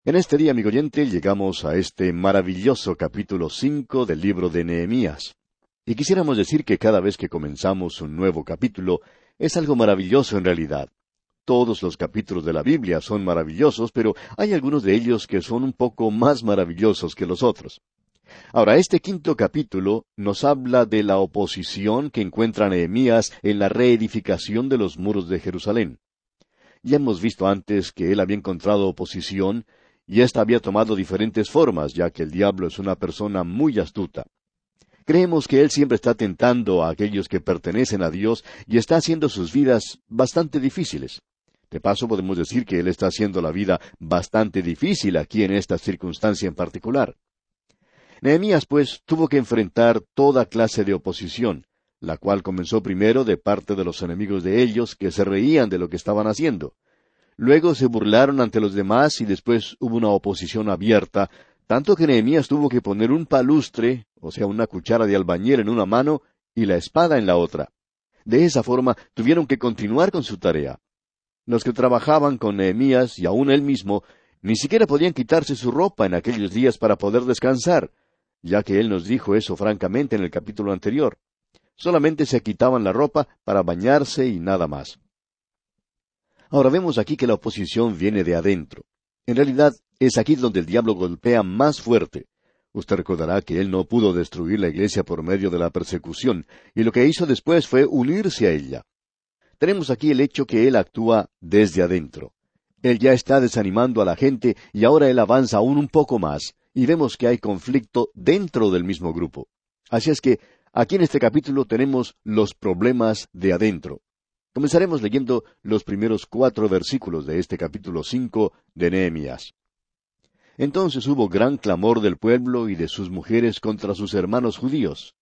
En este día, amigo oyente, llegamos a este maravilloso capítulo 5 del libro de Nehemías. Y quisiéramos decir que cada vez que comenzamos un nuevo capítulo, es algo maravilloso en realidad. Todos los capítulos de la Biblia son maravillosos, pero hay algunos de ellos que son un poco más maravillosos que los otros. Ahora, este quinto capítulo nos habla de la oposición que encuentra Nehemías en la reedificación de los muros de Jerusalén. Ya hemos visto antes que él había encontrado oposición, y ésta había tomado diferentes formas, ya que el diablo es una persona muy astuta. Creemos que él siempre está tentando a aquellos que pertenecen a Dios y está haciendo sus vidas bastante difíciles. De paso, podemos decir que él está haciendo la vida bastante difícil aquí en esta circunstancia en particular. Nehemías, pues, tuvo que enfrentar toda clase de oposición, la cual comenzó primero de parte de los enemigos de ellos, que se reían de lo que estaban haciendo. Luego se burlaron ante los demás y después hubo una oposición abierta, tanto que Nehemías tuvo que poner un palustre, o sea, una cuchara de albañil en una mano y la espada en la otra. De esa forma tuvieron que continuar con su tarea. Los que trabajaban con Nehemías y aun él mismo, ni siquiera podían quitarse su ropa en aquellos días para poder descansar, ya que él nos dijo eso francamente en el capítulo anterior. Solamente se quitaban la ropa para bañarse y nada más. Ahora vemos aquí que la oposición viene de adentro. En realidad, es aquí donde el diablo golpea más fuerte. Usted recordará que él no pudo destruir la iglesia por medio de la persecución, y lo que hizo después fue unirse a ella. Tenemos aquí el hecho que él actúa desde adentro. Él ya está desanimando a la gente y ahora él avanza aún un poco más, y vemos que hay conflicto dentro del mismo grupo. Así es que aquí en este capítulo tenemos los problemas de adentro. Comenzaremos leyendo los primeros 4 versículos de este capítulo 5 de Nehemías. Entonces hubo gran clamor del pueblo y de sus mujeres contra sus hermanos judíos.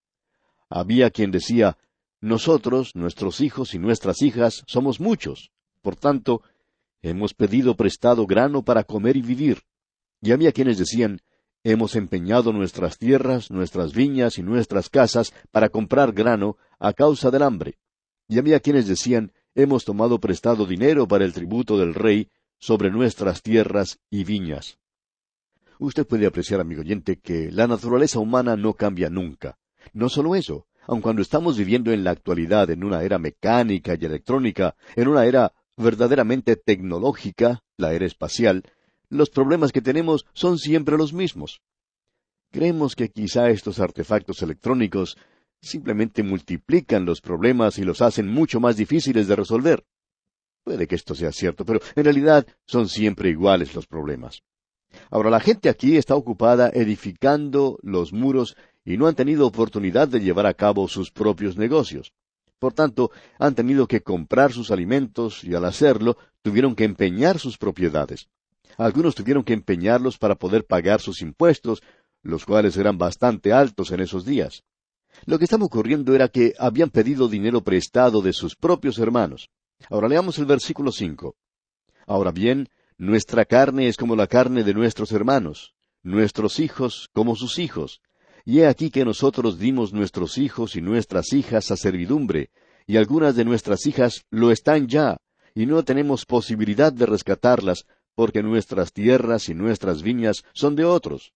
Había quien decía, nosotros, nuestros hijos y nuestras hijas, somos muchos. Por tanto, hemos pedido prestado grano para comer y vivir. Y había quienes decían, hemos empeñado nuestras tierras, nuestras viñas y nuestras casas para comprar grano a causa del hambre. Y había quienes decían, hemos tomado prestado dinero para el tributo del rey sobre nuestras tierras y viñas. Usted puede apreciar, amigo oyente, que la naturaleza humana no cambia nunca. No solo eso, aun cuando estamos viviendo en la actualidad en una era mecánica y electrónica, en una era verdaderamente tecnológica, la era espacial, los problemas que tenemos son siempre los mismos. Creemos que quizá estos artefactos electrónicos simplemente multiplican los problemas y los hacen mucho más difíciles de resolver. Puede que esto sea cierto, pero en realidad son siempre iguales los problemas. Ahora, la gente aquí está ocupada edificando los muros y no han tenido oportunidad de llevar a cabo sus propios negocios. Por tanto, han tenido que comprar sus alimentos y al hacerlo tuvieron que empeñar sus propiedades. Algunos tuvieron que empeñarlos para poder pagar sus impuestos, los cuales eran bastante altos en esos días. Lo que estaba ocurriendo era que habían pedido dinero prestado de sus propios hermanos. Ahora leamos el versículo 5. Ahora bien, nuestra carne es como la carne de nuestros hermanos, nuestros hijos como sus hijos. Y he aquí que nosotros dimos nuestros hijos y nuestras hijas a servidumbre, y algunas de nuestras hijas lo están ya, y no tenemos posibilidad de rescatarlas, porque nuestras tierras y nuestras viñas son de otros.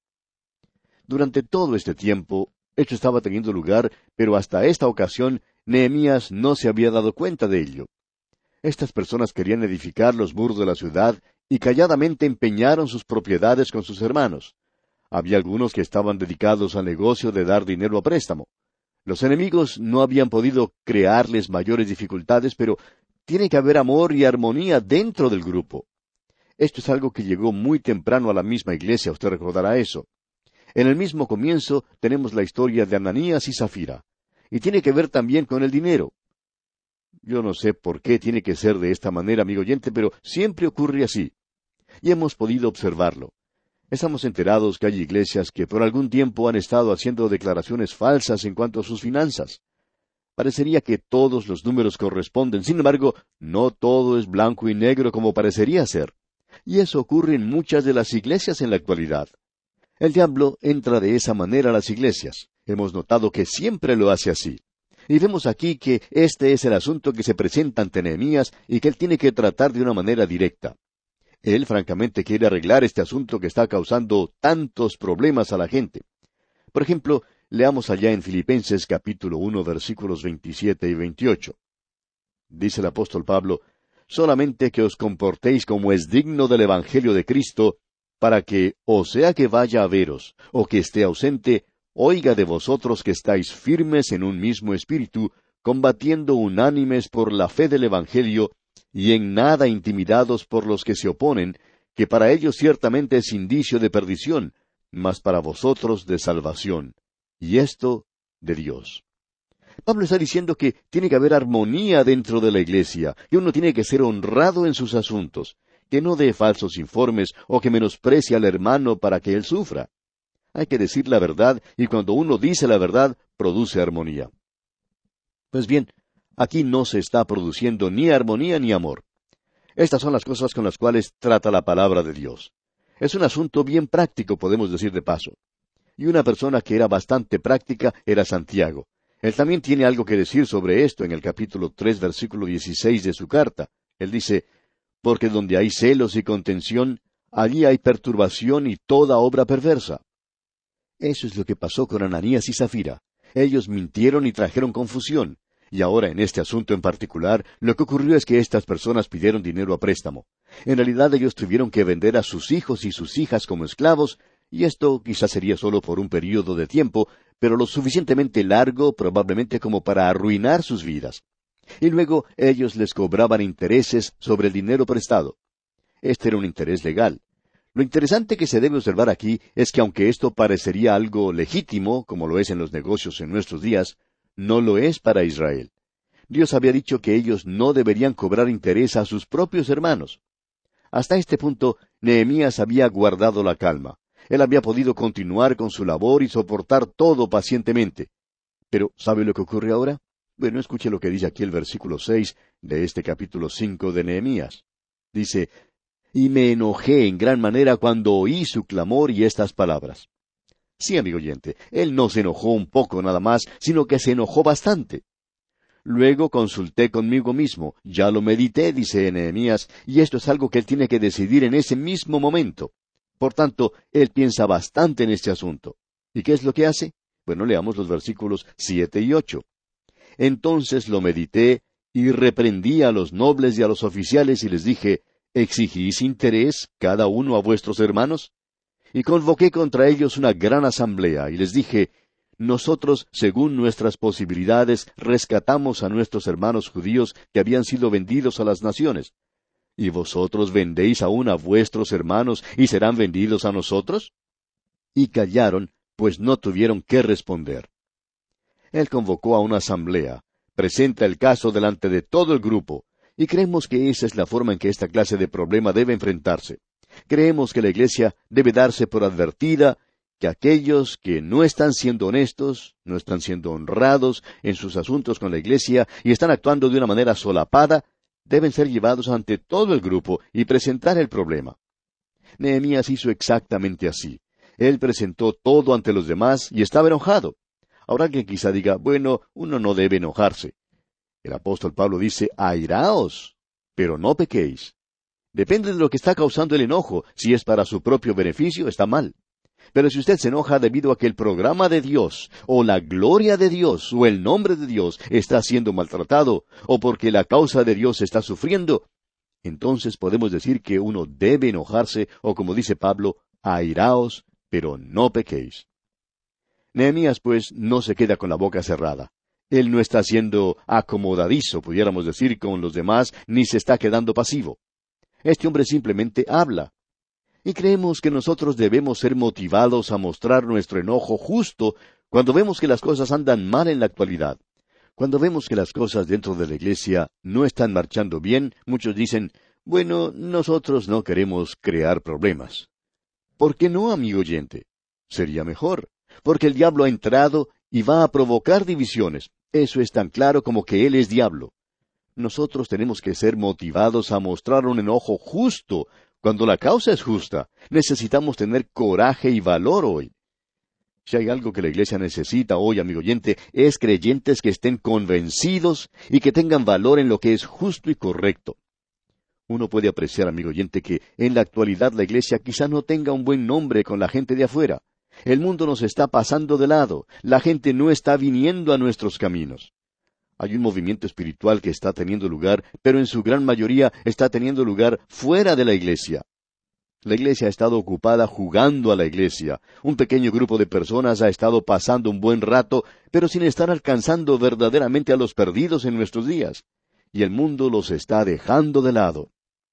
Durante todo este tiempo, esto estaba teniendo lugar, pero hasta esta ocasión Nehemías no se había dado cuenta de ello. Estas personas querían edificar los muros de la ciudad y calladamente empeñaron sus propiedades con sus hermanos. Había algunos que estaban dedicados al negocio de dar dinero a préstamo. Los enemigos no habían podido crearles mayores dificultades, pero tiene que haber amor y armonía dentro del grupo. Esto es algo que llegó muy temprano a la misma iglesia, usted recordará eso. En el mismo comienzo tenemos la historia de Ananías y Zafira, y tiene que ver también con el dinero. Yo no sé por qué tiene que ser de esta manera, amigo oyente, pero siempre ocurre así. Y hemos podido observarlo. Estamos enterados que hay iglesias que por algún tiempo han estado haciendo declaraciones falsas en cuanto a sus finanzas. Parecería que todos los números corresponden, sin embargo, no todo es blanco y negro como parecería ser. Y eso ocurre en muchas de las iglesias en la actualidad. El diablo entra de esa manera a las iglesias. Hemos notado que siempre lo hace así. Y vemos aquí que este es el asunto que se presenta ante Nehemías y que él tiene que tratar de una manera directa. Él francamente quiere arreglar este asunto que está causando tantos problemas a la gente. Por ejemplo, leamos allá en Filipenses capítulo 1 versículos 27 y 28. Dice el apóstol Pablo, solamente que os comportéis como es digno del Evangelio de Cristo, para que, o sea que vaya a veros, o que esté ausente, oiga de vosotros que estáis firmes en un mismo espíritu, combatiendo unánimes por la fe del Evangelio, y en nada intimidados por los que se oponen, que para ellos ciertamente es indicio de perdición, mas para vosotros de salvación. Y esto de Dios. Pablo está diciendo que tiene que haber armonía dentro de la iglesia, que uno tiene que ser honrado en sus asuntos, que no dé falsos informes o que menosprecie al hermano para que él sufra. Hay que decir la verdad, y cuando uno dice la verdad, produce armonía. Pues bien, aquí no se está produciendo ni armonía ni amor. Estas son las cosas con las cuales trata la palabra de Dios. Es un asunto bien práctico, podemos decir de paso. Y una persona que era bastante práctica era Santiago. Él también tiene algo que decir sobre esto en el capítulo 3, versículo 16 de su carta. Él dice, porque donde hay celos y contención, allí hay perturbación y toda obra perversa. Eso es lo que pasó con Ananías y Zafira. Ellos mintieron y trajeron confusión. Y ahora, en este asunto en particular, lo que ocurrió es que estas personas pidieron dinero a préstamo. En realidad ellos tuvieron que vender a sus hijos y sus hijas como esclavos, y esto quizás sería solo por un período de tiempo, pero lo suficientemente largo probablemente como para arruinar sus vidas. Y luego ellos les cobraban intereses sobre el dinero prestado. Este era un interés legal. Lo interesante que se debe observar aquí es que aunque esto parecería algo legítimo, como lo es en los negocios en nuestros días, no lo es para Israel. Dios había dicho que ellos no deberían cobrar interés a sus propios hermanos. Hasta este punto, Nehemías había guardado la calma. Él había podido continuar con su labor y soportar todo pacientemente. Pero, ¿sabe lo que ocurre ahora? Bueno, escuche lo que dice aquí el versículo 6 de este capítulo 5 de Nehemías. Dice, y me enojé en gran manera cuando oí su clamor y estas palabras. Sí, amigo oyente, él no se enojó un poco nada más, sino que se enojó bastante. Luego consulté conmigo mismo, ya lo medité, dice Nehemías, y esto es algo que él tiene que decidir en ese mismo momento. Por tanto, él piensa bastante en este asunto. ¿Y qué es lo que hace? Bueno, leamos los versículos 7 y 8. Entonces lo medité, y reprendí a los nobles y a los oficiales, y les dije, ¿exigís interés cada uno a vuestros hermanos? Y convoqué contra ellos una gran asamblea, y les dije, nosotros, según nuestras posibilidades, rescatamos a nuestros hermanos judíos que habían sido vendidos a las naciones. ¿Y vosotros vendéis aún a vuestros hermanos y serán vendidos a nosotros? Y callaron, pues no tuvieron qué responder. Él convocó a una asamblea, presenta el caso delante de todo el grupo, y creemos que esa es la forma en que esta clase de problema debe enfrentarse. Creemos que la Iglesia debe darse por advertida que aquellos que no están siendo honestos, no están siendo honrados en sus asuntos con la Iglesia y están actuando de una manera solapada, deben ser llevados ante todo el grupo y presentar el problema. Nehemías hizo exactamente así. Él presentó todo ante los demás y estaba enojado. Ahora que quizá diga, bueno, uno no debe enojarse. El apóstol Pablo dice, airaos, pero no pequéis. Depende de lo que está causando el enojo. Si es para su propio beneficio, está mal. Pero si usted se enoja debido a que el programa de Dios, o la gloria de Dios, o el nombre de Dios está siendo maltratado, o porque la causa de Dios está sufriendo, entonces podemos decir que uno debe enojarse, o como dice Pablo, airaos, pero no pequéis. Nehemías, pues, no se queda con la boca cerrada. Él no está siendo acomodadizo, pudiéramos decir, con los demás, ni se está quedando pasivo. Este hombre simplemente habla. Y creemos que nosotros debemos ser motivados a mostrar nuestro enojo justo cuando vemos que las cosas andan mal en la actualidad. Cuando vemos que las cosas dentro de la iglesia no están marchando bien, muchos dicen, bueno, nosotros no queremos crear problemas. ¿Por qué no, amigo oyente? Sería mejor, porque el diablo ha entrado y va a provocar divisiones. Eso es tan claro como que él es diablo. Nosotros tenemos que ser motivados a mostrar un enojo justo cuando la causa es justa. Necesitamos tener coraje y valor hoy. Si hay algo que la iglesia necesita hoy, amigo oyente, es creyentes que estén convencidos y que tengan valor en lo que es justo y correcto. Uno puede apreciar, amigo oyente, que en la actualidad la iglesia quizá no tenga un buen nombre con la gente de afuera. El mundo nos está pasando de lado. La gente no está viniendo a nuestros caminos. Hay un movimiento espiritual que está teniendo lugar, pero en su gran mayoría está teniendo lugar fuera de la iglesia. La iglesia ha estado ocupada jugando a la iglesia. Un pequeño grupo de personas ha estado pasando un buen rato, pero sin estar alcanzando verdaderamente a los perdidos en nuestros días. Y el mundo los está dejando de lado.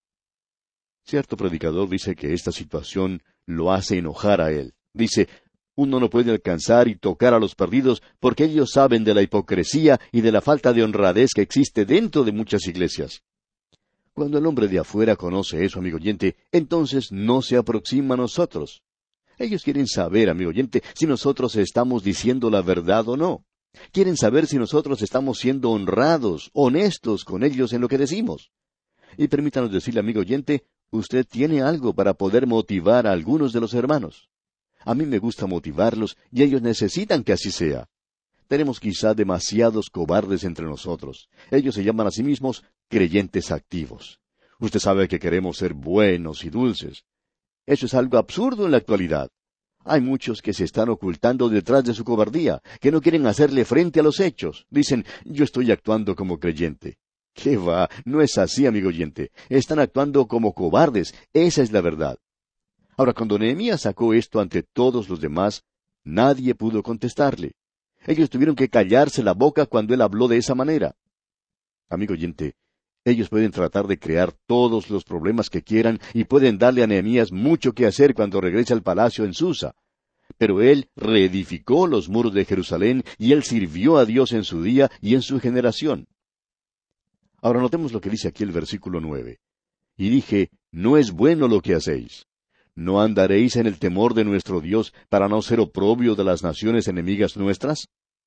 Cierto predicador dice que esta situación lo hace enojar a él. Dice, uno no puede alcanzar y tocar a los perdidos porque ellos saben de la hipocresía y de la falta de honradez que existe dentro de muchas iglesias. Cuando el hombre de afuera conoce eso, amigo oyente, entonces no se aproxima a nosotros. Ellos quieren saber, amigo oyente, si nosotros estamos diciendo la verdad o no. Quieren saber si nosotros estamos siendo honrados, honestos con ellos en lo que decimos. Y permítanos decirle, amigo oyente, usted tiene algo para poder motivar a algunos de los hermanos. A mí me gusta motivarlos y ellos necesitan que así sea. Tenemos quizá demasiados cobardes entre nosotros. Ellos se llaman a sí mismos creyentes activos. Usted sabe que queremos ser buenos y dulces. Eso es algo absurdo en la actualidad. Hay muchos que se están ocultando detrás de su cobardía, que no quieren hacerle frente a los hechos. Dicen, yo estoy actuando como creyente. ¿Qué va? No es así, amigo oyente. Están actuando como cobardes. Esa es la verdad. Ahora, cuando Nehemías sacó esto ante todos los demás, nadie pudo contestarle. Ellos tuvieron que callarse la boca cuando él habló de esa manera. Amigo oyente, ellos pueden tratar de crear todos los problemas que quieran y pueden darle a Nehemías mucho que hacer cuando regrese al palacio en Susa. Pero él reedificó los muros de Jerusalén y él sirvió a Dios en su día y en su generación. Ahora notemos lo que dice aquí el versículo 9. Y dije, no es bueno lo que hacéis. ¿No andaréis en el temor de nuestro Dios para no ser oprobio de las naciones enemigas nuestras?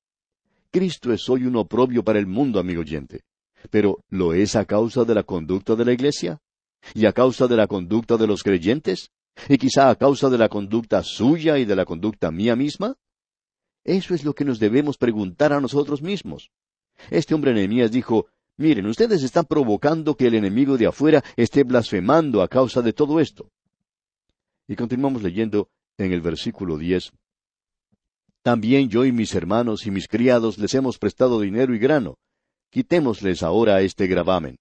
Cristo es hoy un oprobio para el mundo, amigo oyente. Pero, ¿lo es a causa de la conducta de la iglesia? ¿Y a causa de la conducta de los creyentes? ¿Y quizá a causa de la conducta suya y de la conducta mía misma? Eso es lo que nos debemos preguntar a nosotros mismos. Este hombre Nehemías dijo, miren, ustedes están provocando que el enemigo de afuera esté blasfemando a causa de todo esto. Y continuamos leyendo en el versículo 10. También yo y mis hermanos y mis criados les hemos prestado dinero y grano. Quitémosles ahora este gravamen.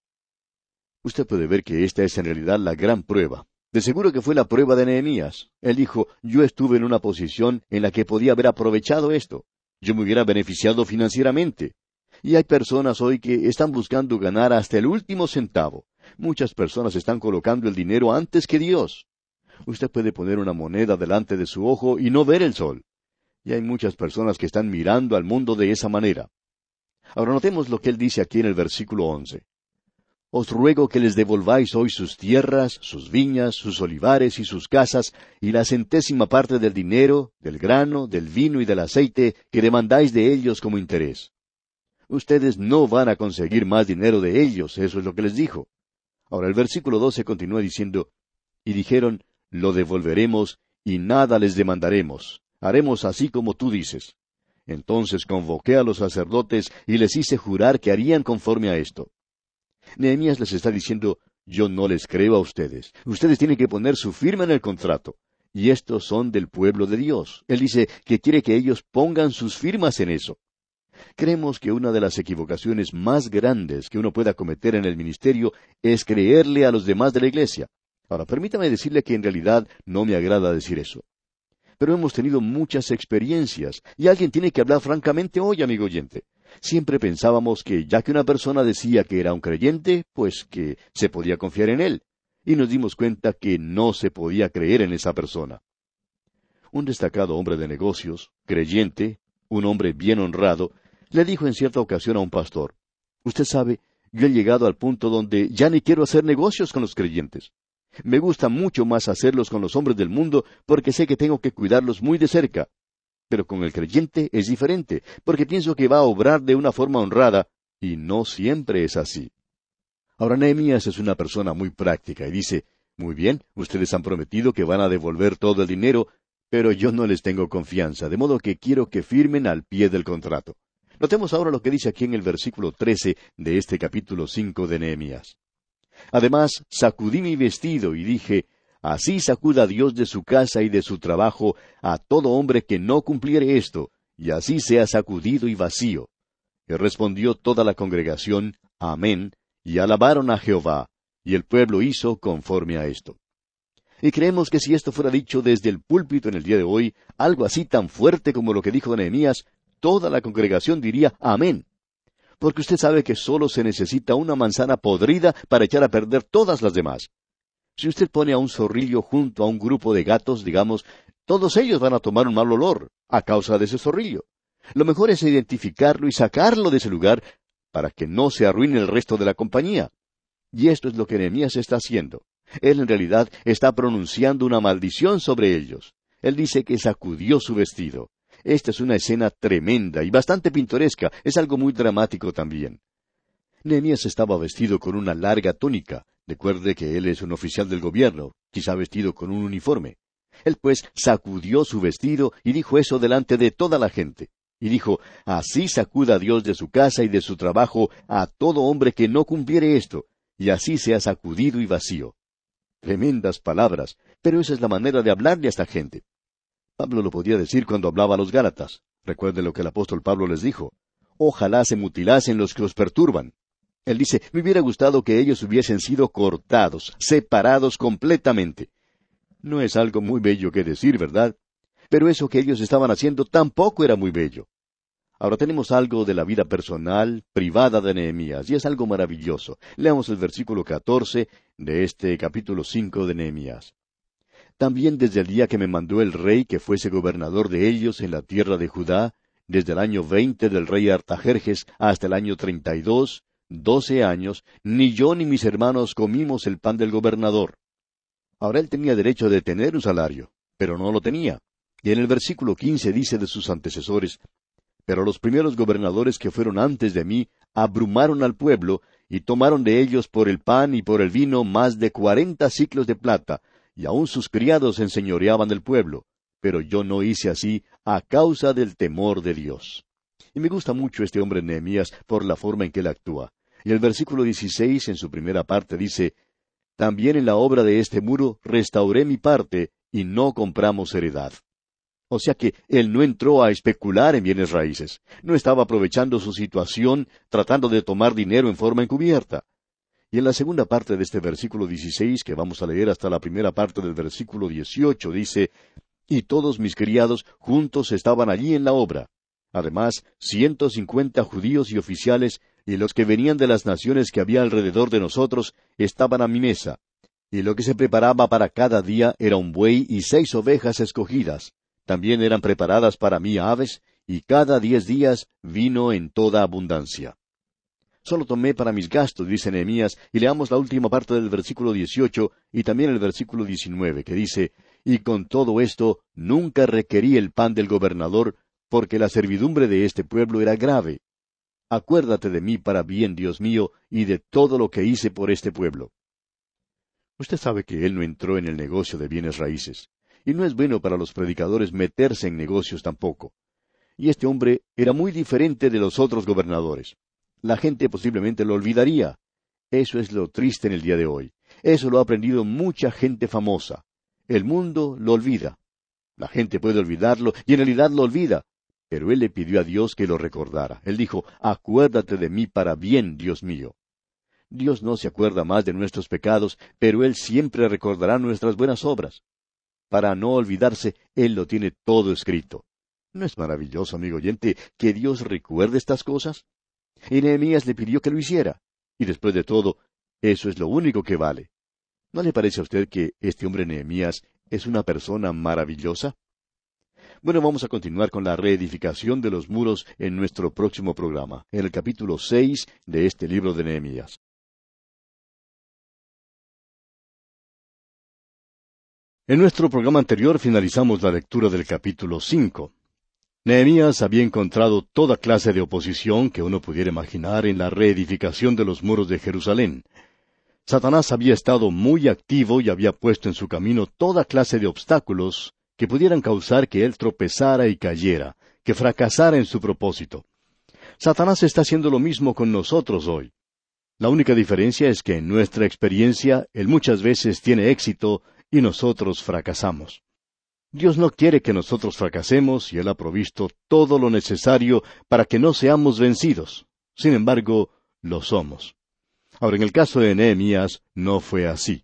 Usted puede ver que esta es en realidad la gran prueba. De seguro que fue la prueba de Nehemías. Él dijo, yo estuve en una posición en la que podía haber aprovechado esto. Yo me hubiera beneficiado financieramente. Y hay personas hoy que están buscando ganar hasta el último centavo. Muchas personas están colocando el dinero antes que Dios. Usted puede poner una moneda delante de su ojo y no ver el sol. Y hay muchas personas que están mirando al mundo de esa manera. Ahora notemos lo que él dice aquí en el versículo 11. Os ruego que les devolváis hoy sus tierras, sus viñas, sus olivares y sus casas, y la centésima parte del dinero, del grano, del vino y del aceite que demandáis de ellos como interés. Ustedes no van a conseguir más dinero de ellos, eso es lo que les dijo. Ahora el versículo 12 continúa diciendo, y dijeron, lo devolveremos, y nada les demandaremos. Haremos así como tú dices. Entonces convoqué a los sacerdotes y les hice jurar que harían conforme a esto. Nehemías les está diciendo, yo no les creo a ustedes. Ustedes tienen que poner su firma en el contrato. Y estos son del pueblo de Dios. Él dice que quiere que ellos pongan sus firmas en eso. Creemos que una de las equivocaciones más grandes que uno pueda cometer en el ministerio es creerle a los demás de la iglesia. Ahora, permítame decirle que en realidad no me agrada decir eso. Pero hemos tenido muchas experiencias, y alguien tiene que hablar francamente hoy, amigo oyente. Siempre pensábamos que ya que una persona decía que era un creyente, pues que se podía confiar en él. Y nos dimos cuenta que no se podía creer en esa persona. Un destacado hombre de negocios, creyente, un hombre bien honrado, le dijo en cierta ocasión a un pastor, usted sabe, yo he llegado al punto donde ya ni quiero hacer negocios con los creyentes. Me gusta mucho más hacerlos con los hombres del mundo porque sé que tengo que cuidarlos muy de cerca. Pero con el creyente es diferente, porque pienso que va a obrar de una forma honrada, y no siempre es así. Ahora Nehemías es una persona muy práctica y dice, muy bien, ustedes han prometido que van a devolver todo el dinero, pero yo no les tengo confianza, de modo que quiero que firmen al pie del contrato. Notemos ahora lo que dice aquí en el versículo 13 de este capítulo 5 de Nehemías. Además, sacudí mi vestido y dije, así sacuda Dios de su casa y de su trabajo a todo hombre que no cumpliere esto, y así sea sacudido y vacío. Y respondió toda la congregación, Amén, y alabaron a Jehová, y el pueblo hizo conforme a esto. Y creemos que si esto fuera dicho desde el púlpito en el día de hoy, algo así tan fuerte como lo que dijo Nehemías, toda la congregación diría Amén. Porque usted sabe que solo se necesita una manzana podrida para echar a perder todas las demás. Si usted pone a un zorrillo junto a un grupo de gatos, digamos, todos ellos van a tomar un mal olor a causa de ese zorrillo. Lo mejor es identificarlo y sacarlo de ese lugar para que no se arruine el resto de la compañía. Y esto es lo que Nehemías está haciendo. Él en realidad está pronunciando una maldición sobre ellos. Él dice que sacudió su vestido. Esta es una escena tremenda y bastante pintoresca. Es algo muy dramático también. Nehemías estaba vestido con una larga túnica. Recuerde que él es un oficial del gobierno, quizá vestido con un uniforme. Él pues sacudió su vestido y dijo eso delante de toda la gente. Y dijo, así sacuda Dios de su casa y de su trabajo a todo hombre que no cumpliere esto, y así sea sacudido y vacío. Tremendas palabras, pero esa es la manera de hablarle a esta gente. Pablo lo podía decir cuando hablaba a los Gálatas. Recuerde lo que el apóstol Pablo les dijo. Ojalá se mutilasen los que los perturban. Él dice, me hubiera gustado que ellos hubiesen sido cortados, separados completamente. No es algo muy bello que decir, ¿verdad? Pero eso que ellos estaban haciendo tampoco era muy bello. Ahora tenemos algo de la vida personal, privada de Nehemías, y es algo maravilloso. Leamos el versículo 14 de este capítulo 5 de Nehemías. También desde el día que me mandó el rey que fuese gobernador de ellos en la tierra de Judá, desde el año 20 del rey Artajerjes hasta el año 32, 12 años, ni yo ni mis hermanos comimos el pan del gobernador. Ahora él tenía derecho de tener un salario, pero no lo tenía. Y en el versículo 15 dice de sus antecesores, pero los primeros gobernadores que fueron antes de mí abrumaron al pueblo, y tomaron de ellos por el pan y por el vino más de 40 siclos de plata, y aun sus criados enseñoreaban del pueblo. Pero yo no hice así a causa del temor de Dios. Y me gusta mucho este hombre Nehemías por la forma en que él actúa. Y el versículo 16 en su primera parte dice, también en la obra de este muro restauré mi parte, y no compramos heredad. O sea que él no entró a especular en bienes raíces. No estaba aprovechando su situación, tratando de tomar dinero en forma encubierta. Y en la segunda parte de este versículo 16, que vamos a leer hasta la primera parte del versículo 18, dice, y todos mis criados juntos estaban allí en la obra. Además, 150 judíos y oficiales, y los que venían de las naciones que había alrededor de nosotros, estaban a mi mesa. Y lo que se preparaba para cada día era un buey y 6 ovejas escogidas. También eran preparadas para mí aves, y cada 10 días vino en toda abundancia. Solo tomé para mis gastos, dice Nehemías, y leamos la última parte del versículo 18 y también el versículo 19, que dice, y con todo esto nunca requerí el pan del gobernador, porque la servidumbre de este pueblo era grave. Acuérdate de mí para bien, Dios mío, y de todo lo que hice por este pueblo. Usted sabe que él no entró en el negocio de bienes raíces. Y no es bueno para los predicadores meterse en negocios tampoco. Y este hombre era muy diferente de los otros gobernadores. La gente posiblemente lo olvidaría. Eso es lo triste en el día de hoy. Eso lo ha aprendido mucha gente famosa. El mundo lo olvida. La gente puede olvidarlo y en realidad lo olvida. Pero él le pidió a Dios que lo recordara. Él dijo, acuérdate de mí para bien, Dios mío. Dios no se acuerda más de nuestros pecados, pero Él siempre recordará nuestras buenas obras. Para no olvidarse, Él lo tiene todo escrito. ¿No es maravilloso, amigo oyente, que Dios recuerde estas cosas? Y Nehemías le pidió que lo hiciera. Y después de todo, eso es lo único que vale. ¿No le parece a usted que este hombre Nehemías es una persona maravillosa? Bueno, vamos a continuar con la reedificación de los muros en nuestro próximo programa, en el capítulo 6 de este libro de Nehemías. En nuestro programa anterior finalizamos la lectura del capítulo 5. Nehemías había encontrado toda clase de oposición que uno pudiera imaginar en la reedificación de los muros de Jerusalén. Satanás había estado muy activo y había puesto en su camino toda clase de obstáculos que pudieran causar que él tropezara y cayera, que fracasara en su propósito. Satanás está haciendo lo mismo con nosotros hoy. La única diferencia es que en nuestra experiencia Él muchas veces tiene éxito y nosotros fracasamos. Dios no quiere que nosotros fracasemos y Él ha provisto todo lo necesario para que no seamos vencidos. Sin embargo, lo somos. Ahora, en el caso de Nehemías, no fue así.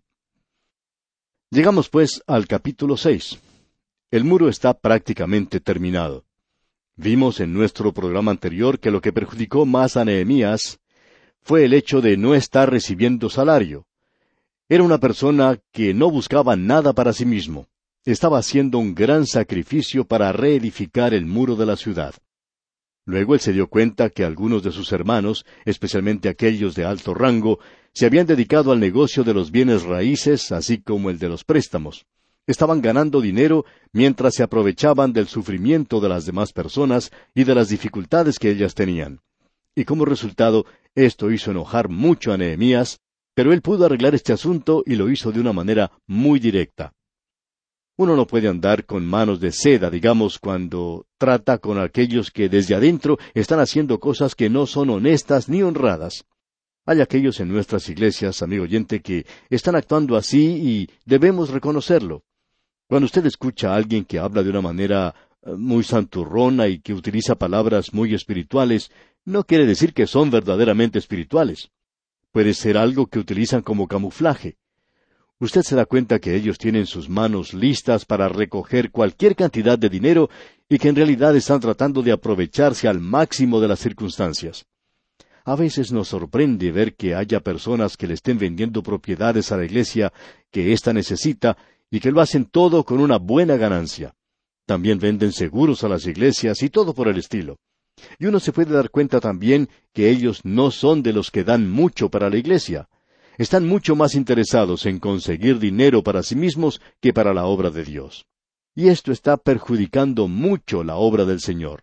Llegamos pues al capítulo 6. El muro está prácticamente terminado. Vimos en nuestro programa anterior que lo que perjudicó más a Nehemías fue el hecho de no estar recibiendo salario. Era una persona que no buscaba nada para sí mismo. Estaba haciendo un gran sacrificio para reedificar el muro de la ciudad. Luego él se dio cuenta que algunos de sus hermanos, especialmente aquellos de alto rango, se habían dedicado al negocio de los bienes raíces, así como el de los préstamos. Estaban ganando dinero mientras se aprovechaban del sufrimiento de las demás personas y de las dificultades que ellas tenían. Y como resultado, esto hizo enojar mucho a Nehemías, pero él pudo arreglar este asunto y lo hizo de una manera muy directa. Uno no puede andar con manos de seda, digamos, cuando trata con aquellos que desde adentro están haciendo cosas que no son honestas ni honradas. Hay aquellos en nuestras iglesias, amigo oyente, que están actuando así y debemos reconocerlo. Cuando usted escucha a alguien que habla de una manera muy santurrona y que utiliza palabras muy espirituales, no quiere decir que son verdaderamente espirituales. Puede ser algo que utilizan como camuflaje. Usted se da cuenta que ellos tienen sus manos listas para recoger cualquier cantidad de dinero y que en realidad están tratando de aprovecharse al máximo de las circunstancias. A veces nos sorprende ver que haya personas que le estén vendiendo propiedades a la iglesia que ésta necesita y que lo hacen todo con una buena ganancia. También venden seguros a las iglesias y todo por el estilo. Y uno se puede dar cuenta también que ellos no son de los que dan mucho para la iglesia. Están mucho más interesados en conseguir dinero para sí mismos que para la obra de Dios. Y esto está perjudicando mucho la obra del Señor.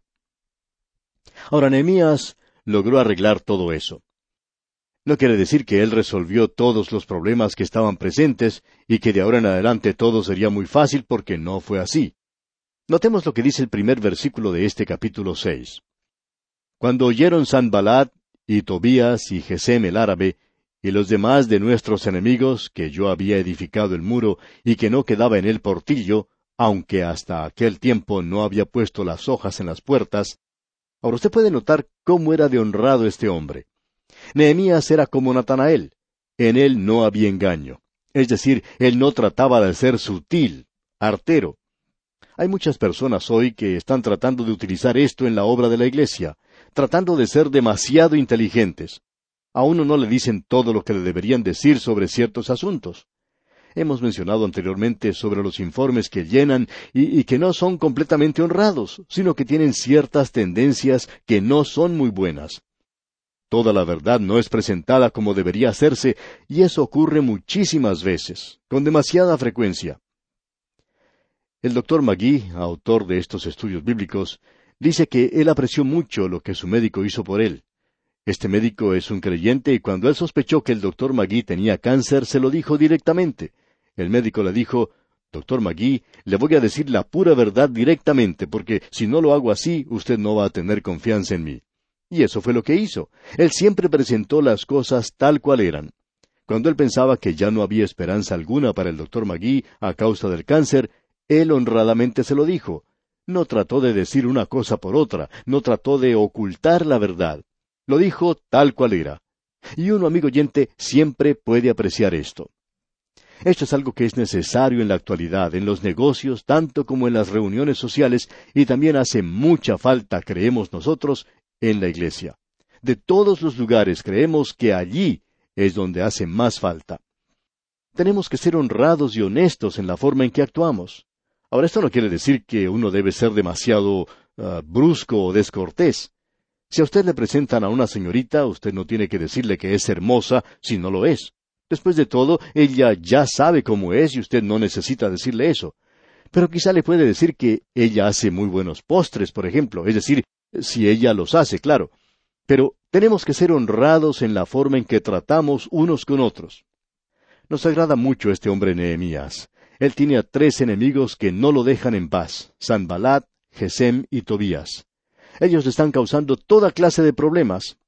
Ahora, Nehemías logró arreglar todo eso. No quiere decir que él resolvió todos los problemas que estaban presentes y que de ahora en adelante todo sería muy fácil, porque no fue así. Notemos lo que dice el primer versículo de este capítulo 6. Cuando oyeron Sanballat y Tobías y Gesem el árabe y los demás de nuestros enemigos que yo había edificado el muro y que no quedaba en él portillo, aunque hasta aquel tiempo no había puesto las hojas en las puertas. Ahora usted puede notar cómo era de honrado este hombre. Nehemías era como Natanael. En él no había engaño. Es decir, él no trataba de ser sutil, artero. Hay muchas personas hoy que están tratando de utilizar esto en la obra de la iglesia, tratando de ser demasiado inteligentes. A uno no le dicen todo lo que le deberían decir sobre ciertos asuntos. Hemos mencionado anteriormente sobre los informes que llenan y que no son completamente honrados, sino que tienen ciertas tendencias que no son muy buenas. Toda la verdad no es presentada como debería hacerse, y eso ocurre muchísimas veces, con demasiada frecuencia. El Dr. McGee, autor de estos estudios bíblicos, dice que él apreció mucho lo que su médico hizo por él. Este médico es un creyente y cuando él sospechó que el Dr. McGee tenía cáncer, se lo dijo directamente. El médico le dijo, Dr. McGee, le voy a decir la pura verdad directamente, porque si no lo hago así, usted no va a tener confianza en mí. Y eso fue lo que hizo. Él siempre presentó las cosas tal cual eran. Cuando él pensaba que ya no había esperanza alguna para el Dr. McGee a causa del cáncer, él honradamente se lo dijo. No trató de decir una cosa por otra, no trató de ocultar la verdad. Lo dijo tal cual era. Y uno, amigo oyente, siempre puede apreciar esto. Esto es algo que es necesario en la actualidad, en los negocios, tanto como en las reuniones sociales, y también hace mucha falta, creemos nosotros, en la iglesia. De todos los lugares creemos que allí es donde hace más falta. Tenemos que ser honrados y honestos en la forma en que actuamos. Ahora, esto no quiere decir que uno debe ser demasiado brusco o descortés. Si a usted le presentan a una señorita, usted no tiene que decirle que es hermosa si no lo es. Después de todo, ella ya sabe cómo es y usted no necesita decirle eso. Pero quizá le puede decir que ella hace muy buenos postres, por ejemplo, es decir, si ella los hace, claro. Pero tenemos que ser honrados en la forma en que tratamos unos con otros. Nos agrada mucho este hombre Nehemías. Él tiene a 3 enemigos que no lo dejan en paz, Sanballat, Gesem y Tobías. Ellos le están causando toda clase de problemas.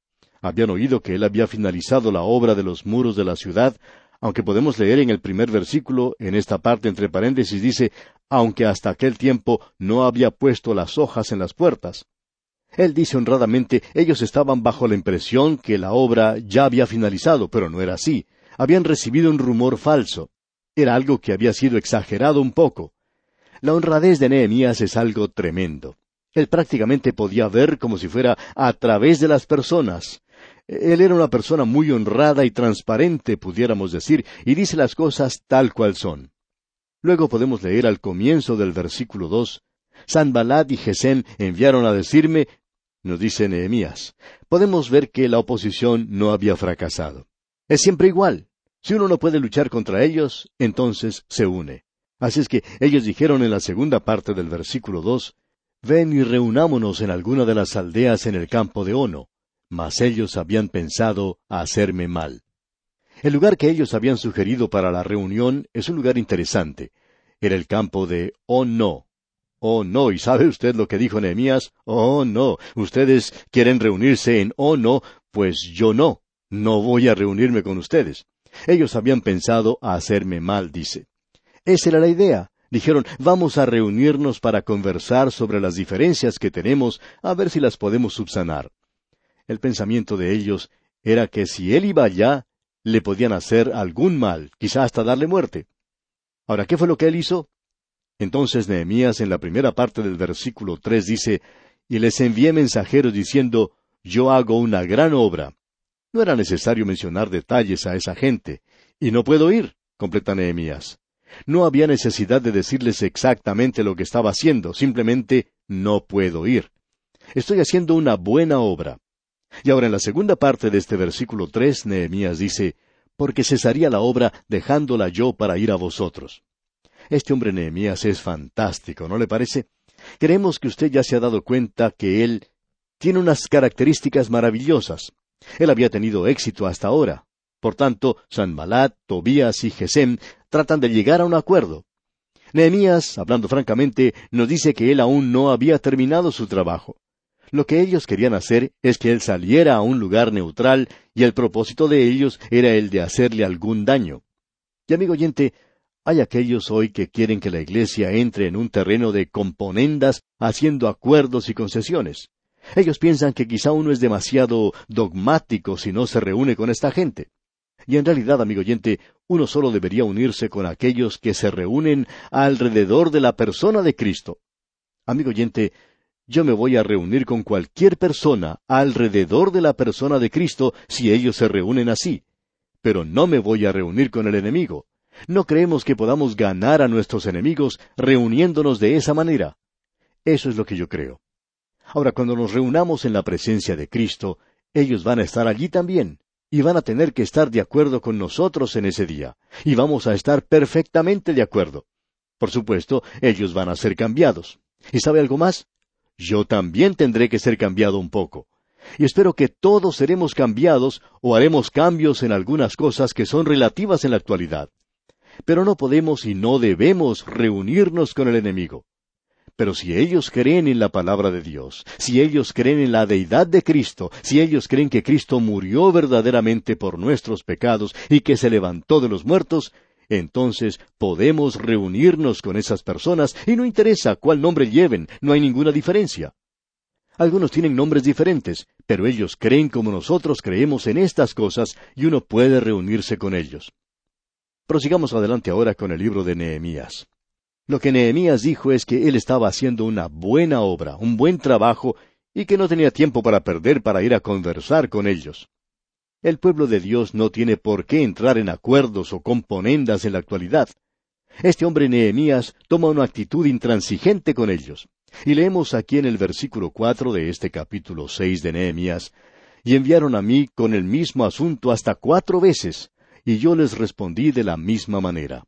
Habían oído que él había finalizado la obra de los muros de la ciudad, aunque podemos leer en el primer versículo, en esta parte entre paréntesis dice, aunque hasta aquel tiempo no había puesto las hojas en las puertas. Él dice honradamente, ellos estaban bajo la impresión que la obra ya había finalizado, pero no era así. Habían recibido un rumor falso. Era algo que había sido exagerado un poco. La honradez de Nehemías es algo tremendo. Él prácticamente podía ver como si fuera a través de las personas. Él era una persona muy honrada y transparente, pudiéramos decir, y dice las cosas tal cual son. Luego podemos leer al comienzo del versículo 2, Sanballat y Gesem enviaron a decirme, nos dice Nehemías. Podemos ver que la oposición no había fracasado. Es siempre igual. Si uno no puede luchar contra ellos, entonces se une. Así es que ellos dijeron en la segunda parte del versículo 2, ven y reunámonos en alguna de las aldeas en el campo de Ono. Mas ellos habían pensado a hacerme mal. El lugar que ellos habían sugerido para la reunión es un lugar interesante. Era el campo de Ono. Oh, no, ¿y sabe usted lo que dijo Nehemías? Oh, no, ustedes quieren reunirse en Ono, pues yo no. No voy a reunirme con ustedes. Ellos habían pensado a hacerme mal, dice. Esa era la idea. Dijeron, vamos a reunirnos para conversar sobre las diferencias que tenemos, a ver si las podemos subsanar. El pensamiento de ellos era que si él iba allá, le podían hacer algún mal, quizá hasta darle muerte. Ahora, ¿qué fue lo que él hizo? Entonces Nehemías en la primera parte del versículo 3 dice, y les envié mensajeros diciendo, yo hago una gran obra. No era necesario mencionar detalles a esa gente. Y no puedo ir, completa Nehemías. No había necesidad de decirles exactamente lo que estaba haciendo, simplemente no puedo ir. Estoy haciendo una buena obra. Y ahora en la segunda parte de este versículo 3, Nehemías dice, porque cesaría la obra dejándola yo para ir a vosotros. Este hombre Nehemías es fantástico, ¿no le parece? Creemos que usted ya se ha dado cuenta que él tiene unas características maravillosas. Él había tenido éxito hasta ahora. Por tanto, Sanballat, Tobías y Gesem tratan de llegar a un acuerdo. Nehemías, hablando francamente, nos dice que él aún no había terminado su trabajo. Lo que ellos querían hacer es que él saliera a un lugar neutral, y el propósito de ellos era el de hacerle algún daño. Y amigo oyente, hay aquellos hoy que quieren que la iglesia entre en un terreno de componendas, haciendo acuerdos y concesiones. Ellos piensan que quizá uno es demasiado dogmático si no se reúne con esta gente. Y en realidad, amigo oyente, uno solo debería unirse con aquellos que se reúnen alrededor de la persona de Cristo. Amigo oyente, yo me voy a reunir con cualquier persona alrededor de la persona de Cristo si ellos se reúnen así. Pero no me voy a reunir con el enemigo. No creemos que podamos ganar a nuestros enemigos reuniéndonos de esa manera. Eso es lo que yo creo. Ahora, cuando nos reunamos en la presencia de Cristo, ellos van a estar allí también, y van a tener que estar de acuerdo con nosotros en ese día, y vamos a estar perfectamente de acuerdo. Por supuesto, ellos van a ser cambiados. ¿Y sabe algo más? Yo también tendré que ser cambiado un poco. Y espero que todos seremos cambiados o haremos cambios en algunas cosas que son relativas en la actualidad. Pero no podemos y no debemos reunirnos con el enemigo. Pero si ellos creen en la palabra de Dios, si ellos creen en la deidad de Cristo, si ellos creen que Cristo murió verdaderamente por nuestros pecados y que se levantó de los muertos, entonces podemos reunirnos con esas personas y no interesa cuál nombre lleven, no hay ninguna diferencia. Algunos tienen nombres diferentes, pero ellos creen como nosotros creemos en estas cosas y uno puede reunirse con ellos. Prosigamos adelante ahora con el libro de Nehemías. Lo que Nehemías dijo es que él estaba haciendo una buena obra, un buen trabajo, y que no tenía tiempo para perder para ir a conversar con ellos. El pueblo de Dios no tiene por qué entrar en acuerdos o componendas en la actualidad. Este hombre Nehemías toma una actitud intransigente con ellos. Y leemos aquí en el versículo 4 de este capítulo 6 de Nehemías, y enviaron a mí con el mismo asunto hasta 4 veces, y yo les respondí de la misma manera.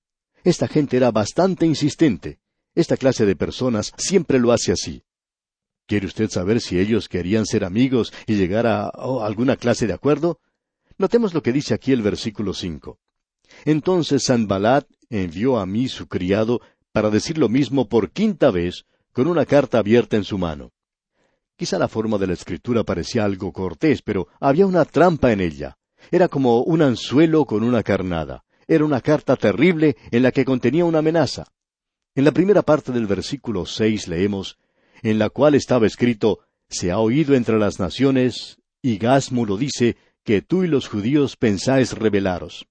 Esta gente era bastante insistente. Esta clase de personas siempre lo hace así. ¿Quiere usted saber si ellos querían ser amigos y llegar a alguna clase de acuerdo? Notemos lo que dice aquí el versículo 5. Entonces Sanballat envió a mí su criado para decir lo mismo por 5ª vez, con una carta abierta en su mano. Quizá la forma de la escritura parecía algo cortés, pero había una trampa en ella. Era como un anzuelo con una carnada. Era una carta terrible en la que contenía una amenaza. En la primera parte del versículo 6 leemos, en la cual estaba escrito, se ha oído entre las naciones, y Gasmu lo dice, que tú y los judíos pensáis rebelaros.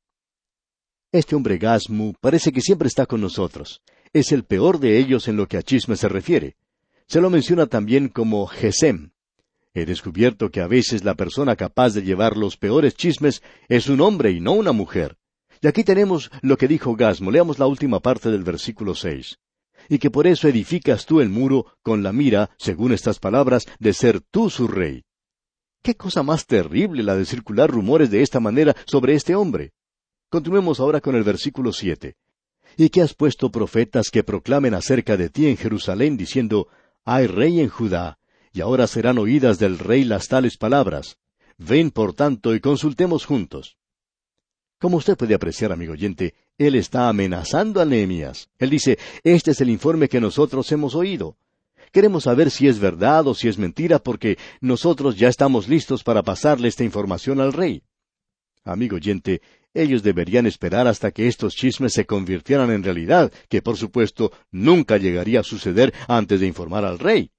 Este hombre Gasmu parece que siempre está con nosotros. Es el peor de ellos en lo que a chismes se refiere. Se lo menciona también como Gesem. He descubierto que a veces la persona capaz de llevar los peores chismes es un hombre y no una mujer. Y aquí tenemos lo que dijo Gasmu. Leamos la última parte del versículo 6. Y que por eso edificas tú el muro con la mira, según estas palabras, de ser tú su rey. ¿Qué cosa más terrible la de circular rumores de esta manera sobre este hombre? Continuemos ahora con el versículo 7. Y que has puesto profetas que proclamen acerca de ti en Jerusalén, diciendo, hay rey en Judá, y ahora serán oídas del rey las tales palabras. Ven, por tanto, y consultemos juntos. Como usted puede apreciar, amigo oyente, él está amenazando a Nehemías. Él dice, este es el informe que nosotros hemos oído. Queremos saber si es verdad o si es mentira, porque nosotros ya estamos listos para pasarle esta información al rey. Amigo oyente, ellos deberían esperar hasta que estos chismes se convirtieran en realidad, que por supuesto nunca llegaría a suceder antes de informar al rey.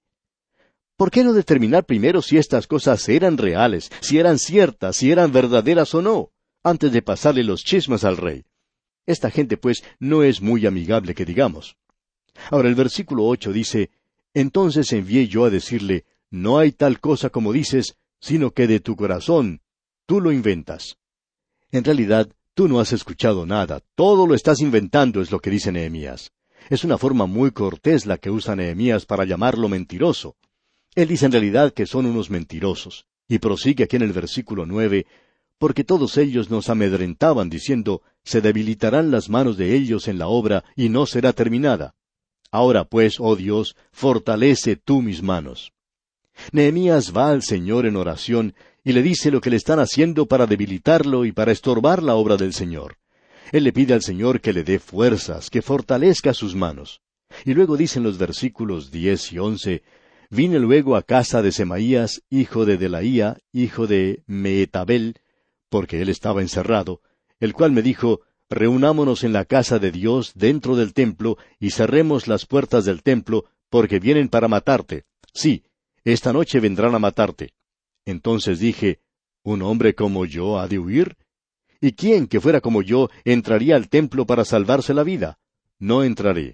¿Por qué no determinar primero si estas cosas eran reales, si eran ciertas, si eran verdaderas o no, antes de pasarle los chismes al rey? Esta gente, pues, no es muy amigable que digamos. Ahora el versículo 8 dice, entonces envié yo a decirle, no hay tal cosa como dices, sino que de tu corazón tú lo inventas. En realidad, tú no has escuchado nada, todo lo estás inventando, es lo que dice Nehemías. Es una forma muy cortés la que usa Nehemías para llamarlo mentiroso. Él dice en realidad que son unos mentirosos, y prosigue aquí en el versículo 9, porque todos ellos nos amedrentaban diciendo, se debilitarán las manos de ellos en la obra y no será terminada. Ahora pues, oh Dios, fortalece tú mis manos. Nehemías va al Señor en oración y le dice lo que le están haciendo para debilitarlo y para estorbar la obra del Señor. Él le pide al Señor que le dé fuerzas, que fortalezca sus manos. Y luego dicen los versículos 10 y 11, vine luego a casa de Semaías, hijo de Delaía, hijo de Mehetabel, porque él estaba encerrado, el cual me dijo, reunámonos en la casa de Dios dentro del templo y cerremos las puertas del templo, porque vienen para matarte. Sí, esta noche vendrán a matarte. Entonces dije, ¿un hombre como yo ha de huir? ¿Y quién que fuera como yo entraría al templo para salvarse la vida? No entraré.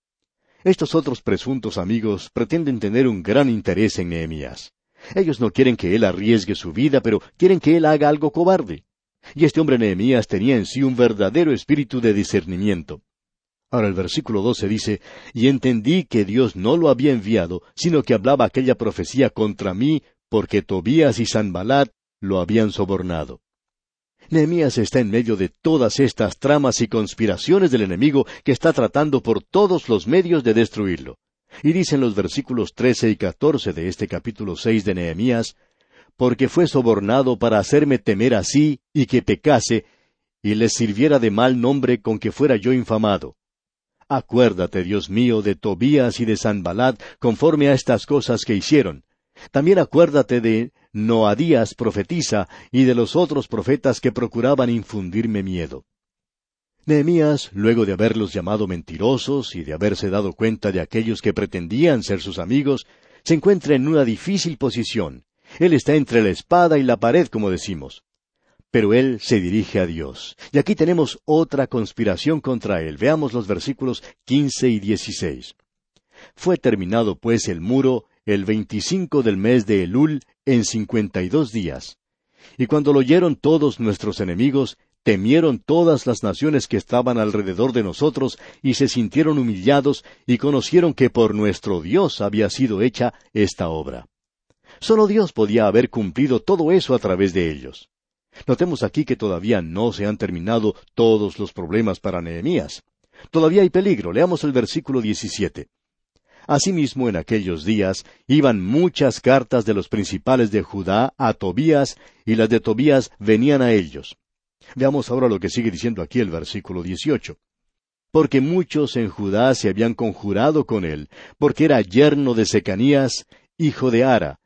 Estos otros presuntos amigos pretenden tener un gran interés en Nehemías. Ellos no quieren que él arriesgue su vida, pero quieren que él haga algo cobarde. Y este hombre Nehemías tenía en sí un verdadero espíritu de discernimiento. Ahora el versículo 12 dice, y entendí que Dios no lo había enviado, sino que hablaba aquella profecía contra mí, porque Tobías y Sanballat lo habían sobornado. Nehemías está en medio de todas estas tramas y conspiraciones del enemigo que está tratando por todos los medios de destruirlo. Y dicen los versículos 13 y 14 de este capítulo 6 de Nehemías, porque fue sobornado para hacerme temer así y que pecase, y les sirviera de mal nombre con que fuera yo infamado. Acuérdate, Dios mío, de Tobías y de Sanballat, conforme a estas cosas que hicieron. También acuérdate de Noadías profetisa y de los otros profetas que procuraban infundirme miedo. Nehemías, luego de haberlos llamado mentirosos y de haberse dado cuenta de aquellos que pretendían ser sus amigos, se encuentra en una difícil posición. Él está entre la espada y la pared, como decimos. Pero él se dirige a Dios. Y aquí tenemos otra conspiración contra él. Veamos los versículos 15 y 16. Fue terminado pues el muro el 25 del mes de Elul en 52 días. Y cuando lo oyeron todos nuestros enemigos, temieron todas las naciones que estaban alrededor de nosotros, y se sintieron humillados, y conocieron que por nuestro Dios había sido hecha esta obra. Solo Dios podía haber cumplido todo eso a través de ellos. Notemos aquí que todavía no se han terminado todos los problemas para Nehemías. Todavía hay peligro. Leamos el versículo 17. Asimismo, en aquellos días, iban muchas cartas de los principales de Judá a Tobías, y las de Tobías venían a ellos. Veamos ahora lo que sigue diciendo aquí el versículo 18. Porque muchos en Judá se habían conjurado con él, porque era yerno de Secanías, hijo de Ara,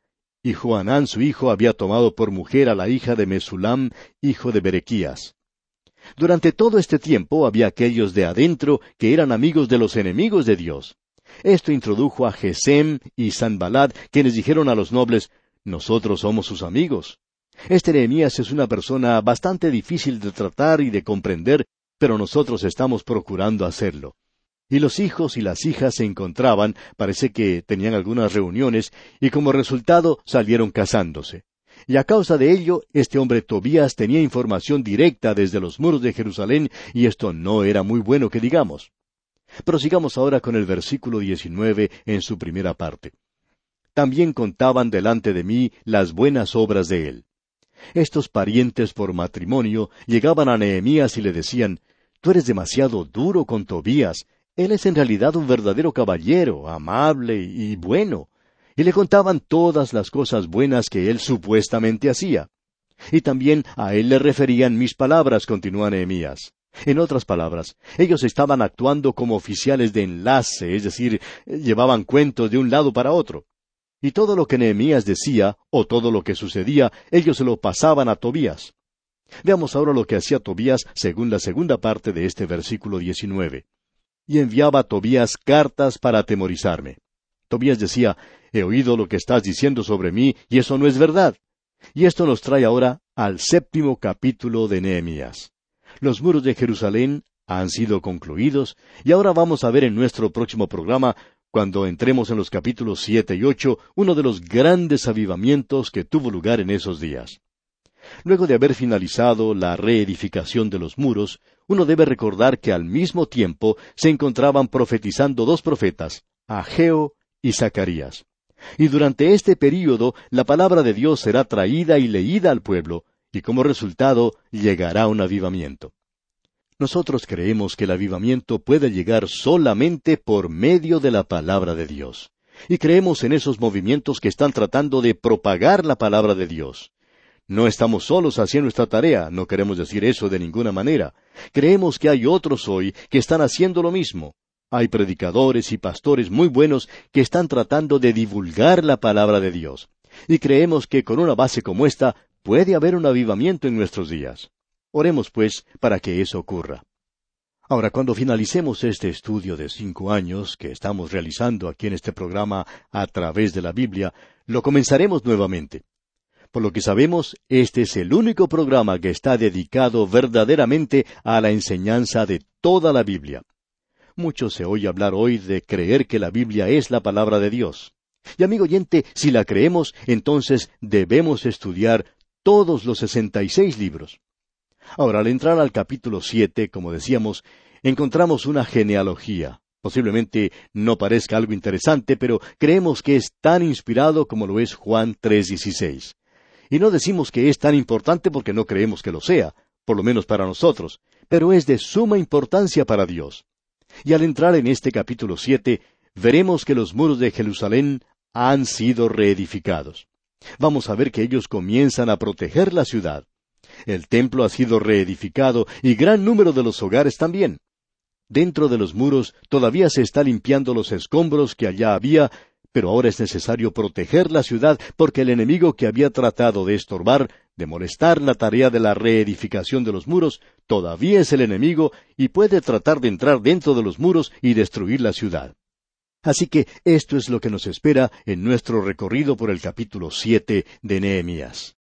y Johanán su hijo había tomado por mujer a la hija de Mesulam, hijo de Berequías. Durante todo este tiempo había aquellos de adentro que eran amigos de los enemigos de Dios. Esto introdujo a Gesem y Sanballat, quienes dijeron a los nobles, nosotros somos sus amigos. Este Nehemías es una persona bastante difícil de tratar y de comprender, pero nosotros estamos procurando hacerlo. Y los hijos y las hijas se encontraban, parece que tenían algunas reuniones, y como resultado salieron casándose. Y a causa de ello, este hombre Tobías tenía información directa desde los muros de Jerusalén, y esto no era muy bueno que digamos. Prosigamos ahora con el versículo 19 en su primera parte. También contaban delante de mí las buenas obras de él. Estos parientes por matrimonio llegaban a Nehemías y le decían, tú eres demasiado duro con Tobías, él es en realidad un verdadero caballero, amable y bueno. Y le contaban todas las cosas buenas que él supuestamente hacía. Y también a él le referían mis palabras, continúa Nehemías. En otras palabras, ellos estaban actuando como oficiales de enlace, es decir, llevaban cuentos de un lado para otro. Y todo lo que Nehemías decía, o todo lo que sucedía, ellos se lo pasaban a Tobías. Veamos ahora lo que hacía Tobías según la segunda parte de este versículo 19. Y enviaba a Tobías cartas para atemorizarme. Tobías decía, he oído lo que estás diciendo sobre mí, y eso no es verdad. Y esto nos trae ahora al 7º capítulo de Nehemías. Los muros de Jerusalén han sido concluidos, y ahora vamos a ver en nuestro próximo programa, cuando entremos en los capítulos 7 y 8, uno de los grandes avivamientos que tuvo lugar en esos días. Luego de haber finalizado la reedificación de los muros, uno debe recordar que al mismo tiempo se encontraban profetizando dos profetas, Ageo y Zacarías. Y durante este período la palabra de Dios será traída y leída al pueblo, y como resultado llegará un avivamiento. Nosotros creemos que el avivamiento puede llegar solamente por medio de la palabra de Dios. Y creemos en esos movimientos que están tratando de propagar la palabra de Dios. No estamos solos haciendo nuestra tarea, no queremos decir eso de ninguna manera. Creemos que hay otros hoy que están haciendo lo mismo. Hay predicadores y pastores muy buenos que están tratando de divulgar la palabra de Dios. Y creemos que con una base como esta puede haber un avivamiento en nuestros días. Oremos, pues, para que eso ocurra. Ahora, cuando finalicemos este estudio de 5 años que estamos realizando aquí en este programa a través de la Biblia, lo comenzaremos nuevamente. Por lo que sabemos, este es el único programa que está dedicado verdaderamente a la enseñanza de toda la Biblia. Mucho se oye hablar hoy de creer que la Biblia es la palabra de Dios. Y amigo oyente, si la creemos, entonces debemos estudiar todos los 66 libros. Ahora, al entrar al capítulo 7, como decíamos, encontramos una genealogía. Posiblemente no parezca algo interesante, pero creemos que es tan inspirado como lo es Juan 3:16. Y no decimos que es tan importante porque no creemos que lo sea, por lo menos para nosotros, pero es de suma importancia para Dios. Y al entrar en este capítulo 7, veremos que los muros de Jerusalén han sido reedificados. Vamos a ver que ellos comienzan a proteger la ciudad. El templo ha sido reedificado y gran número de los hogares también. Dentro de los muros todavía se está limpiando los escombros que allá había, pero ahora es necesario proteger la ciudad porque el enemigo que había tratado de estorbar, de molestar la tarea de la reedificación de los muros, todavía es el enemigo y puede tratar de entrar dentro de los muros y destruir la ciudad. Así que esto es lo que nos espera en nuestro recorrido por el capítulo 7 de Nehemías.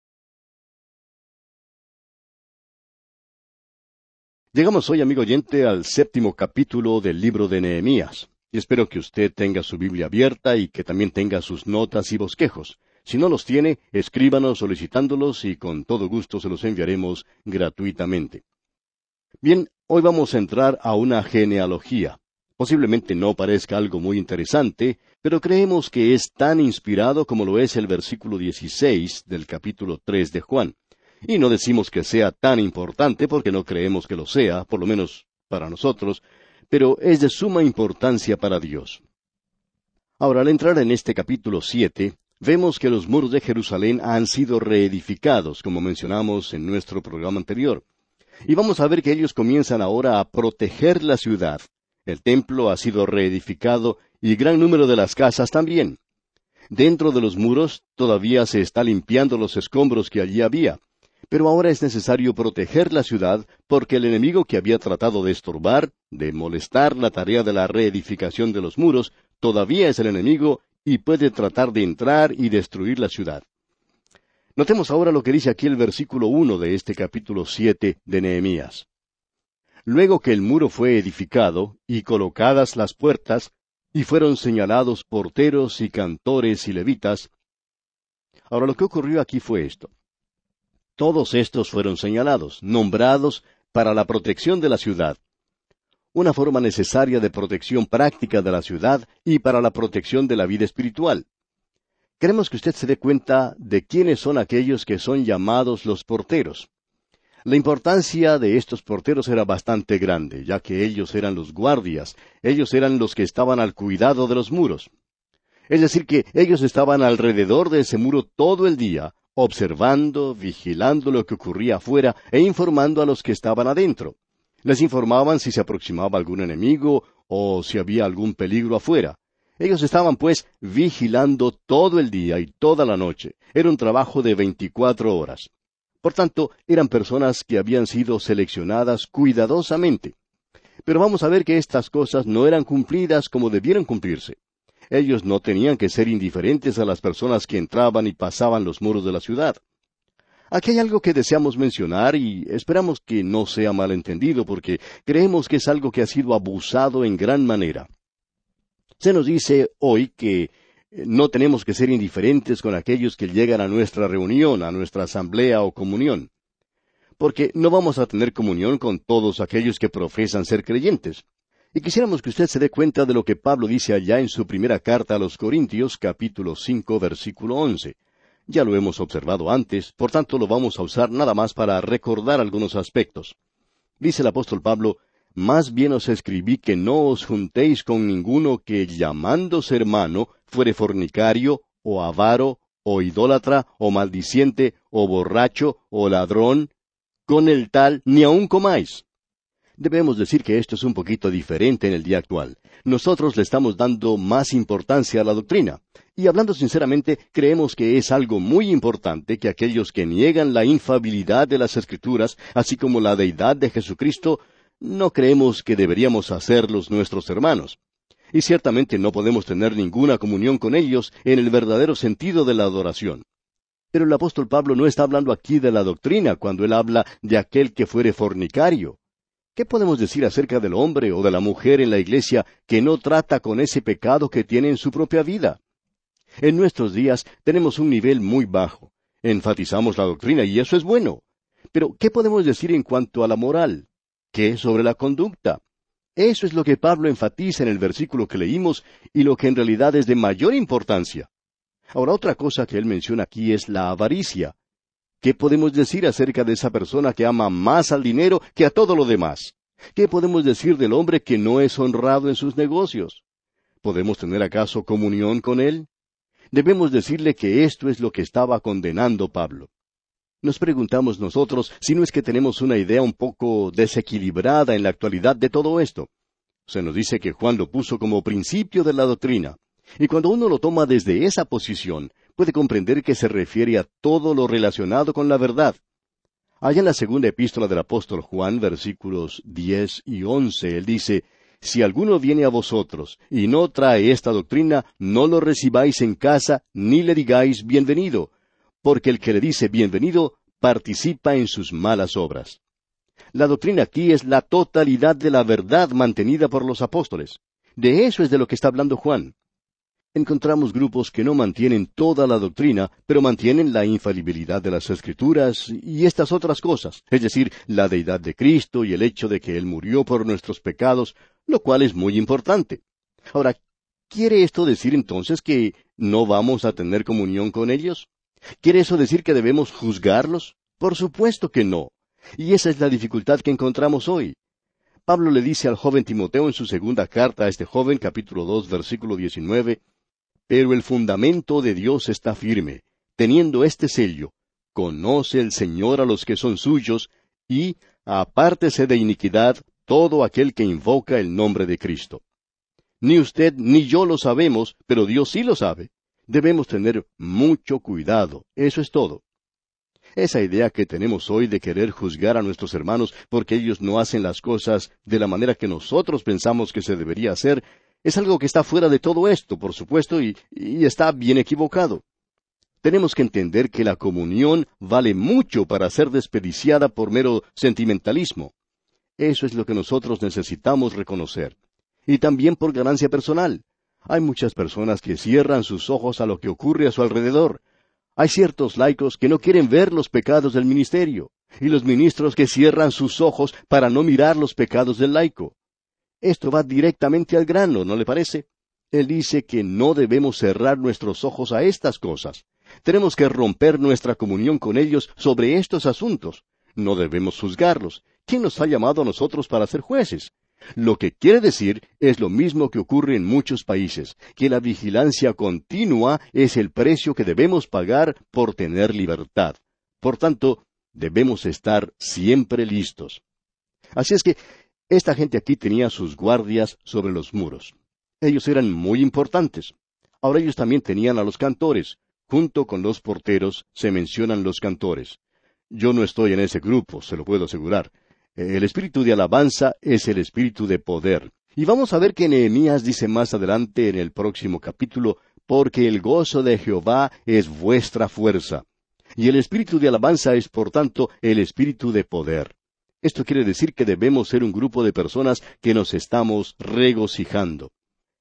Llegamos hoy, amigo oyente, al 7º capítulo del libro de Nehemías. Y espero que usted tenga su Biblia abierta y que también tenga sus notas y bosquejos. Si no los tiene, escríbanos solicitándolos y con todo gusto se los enviaremos gratuitamente. Bien, hoy vamos a entrar a una genealogía. Posiblemente no parezca algo muy interesante, pero creemos que es tan inspirado como lo es el versículo 16 del capítulo 3 de Juan. Y no decimos que sea tan importante porque no creemos que lo sea, por lo menos para nosotros, pero es de suma importancia para Dios. Ahora, al entrar en este capítulo 7, vemos que los muros de Jerusalén han sido reedificados, como mencionamos en nuestro programa anterior. Y vamos a ver que ellos comienzan ahora a proteger la ciudad. El templo ha sido reedificado y gran número de las casas también. Dentro de los muros todavía se está limpiando los escombros que allí había. Pero ahora es necesario proteger la ciudad porque el enemigo que había tratado de estorbar, de molestar la tarea de la reedificación de los muros, todavía es el enemigo y puede tratar de entrar y destruir la ciudad. Notemos ahora lo que dice aquí el versículo 1 de este capítulo 7 de Nehemías. Luego que el muro fue edificado y colocadas las puertas, y fueron señalados porteros y cantores y levitas. Ahora lo que ocurrió aquí fue esto. Todos estos fueron señalados, nombrados para la protección de la ciudad. Una forma necesaria de protección práctica de la ciudad y para la protección de la vida espiritual. Queremos que usted se dé cuenta de quiénes son aquellos que son llamados los porteros. La importancia de estos porteros era bastante grande, ya que ellos eran los guardias, ellos eran los que estaban al cuidado de los muros. Es decir, que ellos estaban alrededor de ese muro todo el día, observando, vigilando lo que ocurría afuera e informando a los que estaban adentro. Les informaban si se aproximaba algún enemigo o si había algún peligro afuera. Ellos estaban, pues, vigilando todo el día y toda la noche. Era un trabajo de 24 horas. Por tanto, eran personas que habían sido seleccionadas cuidadosamente. Pero vamos a ver que estas cosas no eran cumplidas como debieran cumplirse. Ellos no tenían que ser indiferentes a las personas que entraban y pasaban los muros de la ciudad. Aquí hay algo que deseamos mencionar y esperamos que no sea malentendido porque creemos que es algo que ha sido abusado en gran manera. Se nos dice hoy que no tenemos que ser indiferentes con aquellos que llegan a nuestra reunión, a nuestra asamblea o comunión, porque no vamos a tener comunión con todos aquellos que profesan ser creyentes. Y quisiéramos que usted se dé cuenta de lo que Pablo dice allá en su primera carta a los Corintios, capítulo 5, versículo 11. Ya lo hemos observado antes, por tanto lo vamos a usar nada más para recordar algunos aspectos. Dice el apóstol Pablo, «Más bien os escribí que no os juntéis con ninguno que, llamándose hermano, fuere fornicario, o avaro, o idólatra, o maldiciente, o borracho, o ladrón. Con el tal ni aun comáis». Debemos decir que esto es un poquito diferente en el día actual. Nosotros le estamos dando más importancia a la doctrina. Y hablando sinceramente, creemos que es algo muy importante que aquellos que niegan la infalibilidad de las Escrituras, así como la deidad de Jesucristo, no creemos que deberíamos hacerlos nuestros hermanos. Y ciertamente no podemos tener ninguna comunión con ellos en el verdadero sentido de la adoración. Pero el apóstol Pablo no está hablando aquí de la doctrina cuando él habla de aquel que fuere fornicario. ¿Qué podemos decir acerca del hombre o de la mujer en la iglesia que no trata con ese pecado que tiene en su propia vida? En nuestros días tenemos un nivel muy bajo. Enfatizamos la doctrina y eso es bueno. Pero, ¿qué podemos decir en cuanto a la moral? ¿Qué sobre la conducta? Eso es lo que Pablo enfatiza en el versículo que leímos y lo que en realidad es de mayor importancia. Ahora, otra cosa que él menciona aquí es la avaricia. ¿Qué podemos decir acerca de esa persona que ama más al dinero que a todo lo demás? ¿Qué podemos decir del hombre que no es honrado en sus negocios? ¿Podemos tener acaso comunión con él? Debemos decirle que esto es lo que estaba condenando Pablo. Nos preguntamos nosotros si no es que tenemos una idea un poco desequilibrada en la actualidad de todo esto. Se nos dice que Juan lo puso como principio de la doctrina. Y cuando uno lo toma desde esa posición, puede comprender que se refiere a todo lo relacionado con la verdad. Allá en la segunda epístola del apóstol Juan, versículos 10 y 11, él dice, «Si alguno viene a vosotros y no trae esta doctrina, no lo recibáis en casa, ni le digáis bienvenido, porque el que le dice bienvenido participa en sus malas obras». La doctrina aquí es la totalidad de la verdad mantenida por los apóstoles. De eso es de lo que está hablando Juan. Encontramos grupos que no mantienen toda la doctrina, pero mantienen la infalibilidad de las Escrituras y estas otras cosas, es decir, la deidad de Cristo y el hecho de que Él murió por nuestros pecados, lo cual es muy importante. Ahora, ¿quiere esto decir entonces que no vamos a tener comunión con ellos? ¿Quiere eso decir que debemos juzgarlos? Por supuesto que no. Y esa es la dificultad que encontramos hoy. Pablo le dice al joven Timoteo en su segunda carta a este joven, capítulo 2, versículo 19, «Pero el fundamento de Dios está firme, teniendo este sello, conoce el Señor a los que son suyos, y apártese de iniquidad todo aquel que invoca el nombre de Cristo». Ni usted ni yo lo sabemos, pero Dios sí lo sabe. Debemos tener mucho cuidado, eso es todo. Esa idea que tenemos hoy de querer juzgar a nuestros hermanos porque ellos no hacen las cosas de la manera que nosotros pensamos que se debería hacer, es algo que está fuera de todo esto, por supuesto, y está bien equivocado. Tenemos que entender que la comunión vale mucho para ser desperdiciada por mero sentimentalismo. Eso es lo que nosotros necesitamos reconocer. Y también por ganancia personal. Hay muchas personas que cierran sus ojos a lo que ocurre a su alrededor. Hay ciertos laicos que no quieren ver los pecados del ministerio, y los ministros que cierran sus ojos para no mirar los pecados del laico. Esto va directamente al grano, ¿no le parece? Él dice que no debemos cerrar nuestros ojos a estas cosas. Tenemos que romper nuestra comunión con ellos sobre estos asuntos. No debemos juzgarlos. ¿Quién nos ha llamado a nosotros para ser jueces? Lo que quiere decir es lo mismo que ocurre en muchos países, que la vigilancia continua es el precio que debemos pagar por tener libertad. Por tanto, debemos estar siempre listos. Así es que esta gente aquí tenía sus guardias sobre los muros. Ellos eran muy importantes. Ahora ellos también tenían a los cantores. Junto con los porteros se mencionan los cantores. Yo no estoy en ese grupo, se lo puedo asegurar. El espíritu de alabanza es el espíritu de poder. Y vamos a ver que Nehemías dice más adelante en el próximo capítulo, porque el gozo de Jehová es vuestra fuerza. Y el espíritu de alabanza es, por tanto, el espíritu de poder. Esto quiere decir que debemos ser un grupo de personas que nos estamos regocijando.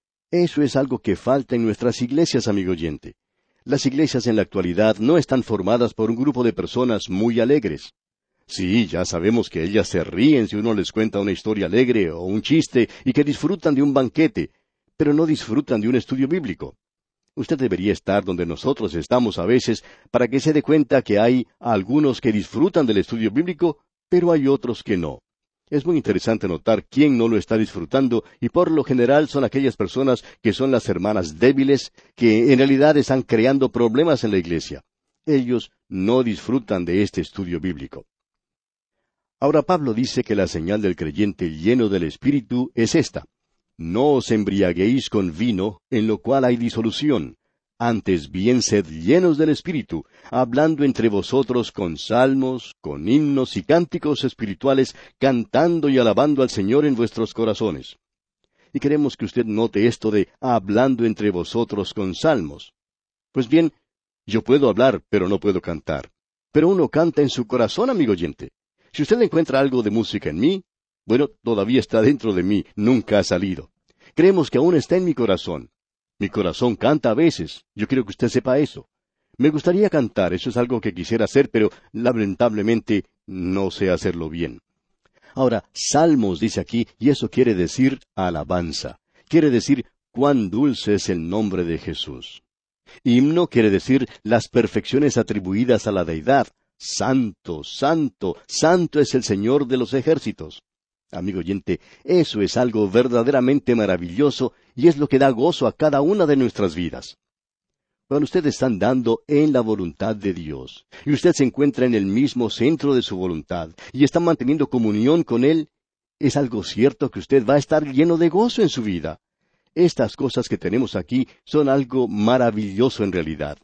Eso es algo que falta en nuestras iglesias, amigo oyente. Las iglesias en la actualidad no están formadas por un grupo de personas muy alegres. Sí, ya sabemos que ellas se ríen si uno les cuenta una historia alegre o un chiste y que disfrutan de un banquete, pero no disfrutan de un estudio bíblico. Usted debería estar donde nosotros estamos a veces para que se dé cuenta que hay algunos que disfrutan del estudio bíblico, pero hay otros que no. Es muy interesante notar quién no lo está disfrutando y por lo general son aquellas personas que son las hermanas débiles que en realidad están creando problemas en la iglesia. Ellos no disfrutan de este estudio bíblico. Ahora Pablo dice que la señal del creyente lleno del Espíritu es esta: no os embriaguéis con vino, en lo cual hay disolución. Antes bien sed llenos del Espíritu, hablando entre vosotros con salmos, con himnos y cánticos espirituales, cantando y alabando al Señor en vuestros corazones. Y queremos que usted note esto de hablando entre vosotros con salmos. Pues bien, yo puedo hablar, pero no puedo cantar. Pero uno canta en su corazón, amigo oyente. Si usted encuentra algo de música en mí, bueno, todavía está dentro de mí, nunca ha salido. Creemos que aún está en mi corazón. Mi corazón canta a veces, yo quiero que usted sepa eso. Me gustaría cantar, eso es algo que quisiera hacer, pero lamentablemente no sé hacerlo bien. Ahora, salmos dice aquí, y eso quiere decir alabanza. Quiere decir cuán dulce es el nombre de Jesús. Himno quiere decir las perfecciones atribuidas a la deidad. Santo, santo, santo es el Señor de los ejércitos. Amigo oyente, eso es algo verdaderamente maravilloso y es lo que da gozo a cada una de nuestras vidas. Cuando usted está andando en la voluntad de Dios, y usted se encuentra en el mismo centro de su voluntad, y está manteniendo comunión con Él, es algo cierto que usted va a estar lleno de gozo en su vida. Estas cosas que tenemos aquí son algo maravilloso en realidad.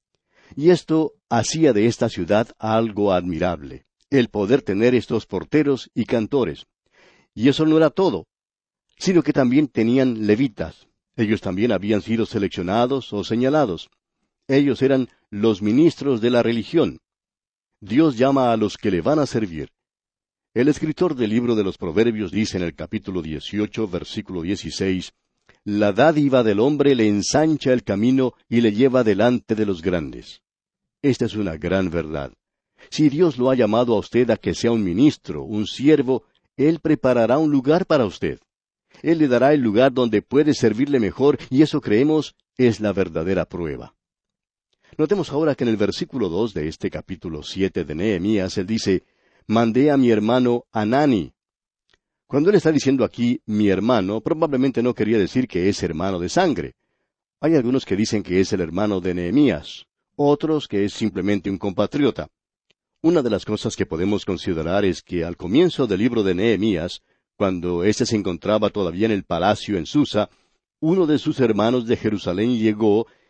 Y esto hacía de esta ciudad algo admirable, el poder tener estos porteros y cantores. Y eso no era todo, sino que también tenían levitas. Ellos también habían sido seleccionados o señalados. Ellos eran los ministros de la religión. Dios llama a los que le van a servir. El escritor del libro de los Proverbios dice en el capítulo 18, versículo 16, «La dádiva del hombre le ensancha el camino y le lleva delante de los grandes». Esta es una gran verdad. Si Dios lo ha llamado a usted a que sea un ministro, un siervo, Él preparará un lugar para usted. Él le dará el lugar donde puede servirle mejor, y eso creemos es la verdadera prueba. Notemos ahora que en el versículo 2 de este capítulo 7 de Nehemías, él dice, «Mandé a mi hermano Hanani». Cuando él está diciendo aquí mi hermano, probablemente no quería decir que es hermano de sangre. Hay algunos que dicen que es el hermano de Nehemías, otros que es simplemente un compatriota. Una de las cosas que podemos considerar es que al comienzo del libro de Nehemías, cuando éste se encontraba todavía en el palacio en Susa, uno de sus hermanos de Jerusalén llegó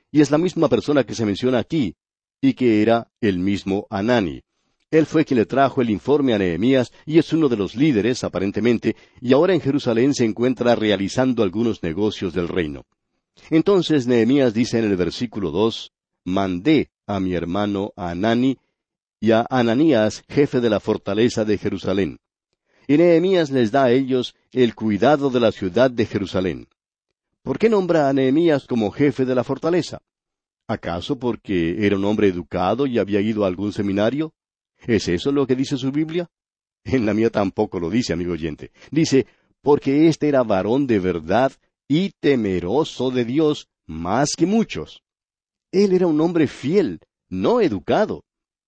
y es la misma persona que se menciona aquí, y que era el mismo Hanani. Él fue quien le trajo el informe a Nehemías y es uno de los líderes, aparentemente, y ahora en Jerusalén se encuentra realizando algunos negocios del reino. Entonces Nehemías dice en el versículo 2, mandé a mi hermano Hanani y a Ananías, jefe de la fortaleza de Jerusalén. Y Nehemías les da a ellos el cuidado de la ciudad de Jerusalén. ¿Por qué nombra a Nehemías como jefe de la fortaleza? ¿Acaso porque era un hombre educado y había ido a algún seminario? ¿Es eso lo que dice su Biblia? En la mía tampoco lo dice, amigo oyente. Dice, porque éste era varón de verdad y temeroso de Dios más que muchos. Él era un hombre fiel, no educado.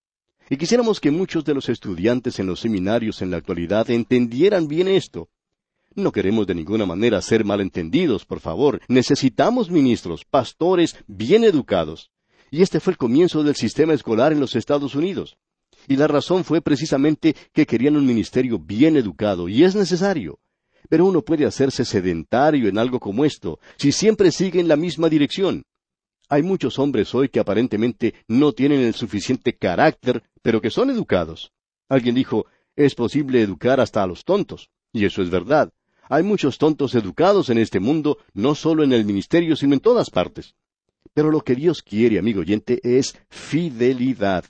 Y quisiéramos que muchos de los estudiantes en los seminarios en la actualidad entendieran bien esto. No queremos de ninguna manera ser malentendidos, por favor. Necesitamos ministros, pastores bien educados. Y este fue el comienzo del sistema escolar en los Estados Unidos. Y la razón fue precisamente que querían un ministerio bien educado, y es necesario. Pero uno puede hacerse sedentario en algo como esto, si siempre sigue en la misma dirección. Hay muchos hombres hoy que aparentemente no tienen el suficiente carácter, pero que son educados. Alguien dijo, es posible educar hasta a los tontos. Y eso es verdad. Hay muchos tontos educados en este mundo, no solo en el ministerio, sino en todas partes. Pero lo que Dios quiere, amigo oyente, es fidelidad.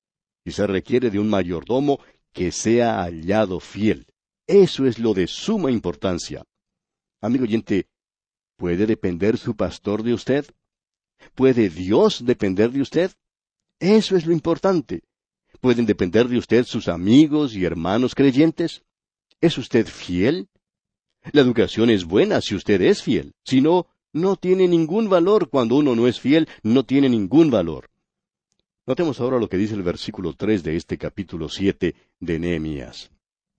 Y se requiere de un mayordomo que sea hallado fiel. Eso es lo de suma importancia. Amigo oyente, ¿puede depender su pastor de usted? ¿Puede Dios depender de usted? Eso es lo importante. ¿Pueden depender de usted sus amigos y hermanos creyentes? ¿Es usted fiel? La educación es buena si usted es fiel. Si no, no tiene ningún valor. Cuando uno no es fiel, no tiene ningún valor. Notemos ahora lo que dice el versículo 3 de este capítulo 7 de Nehemías.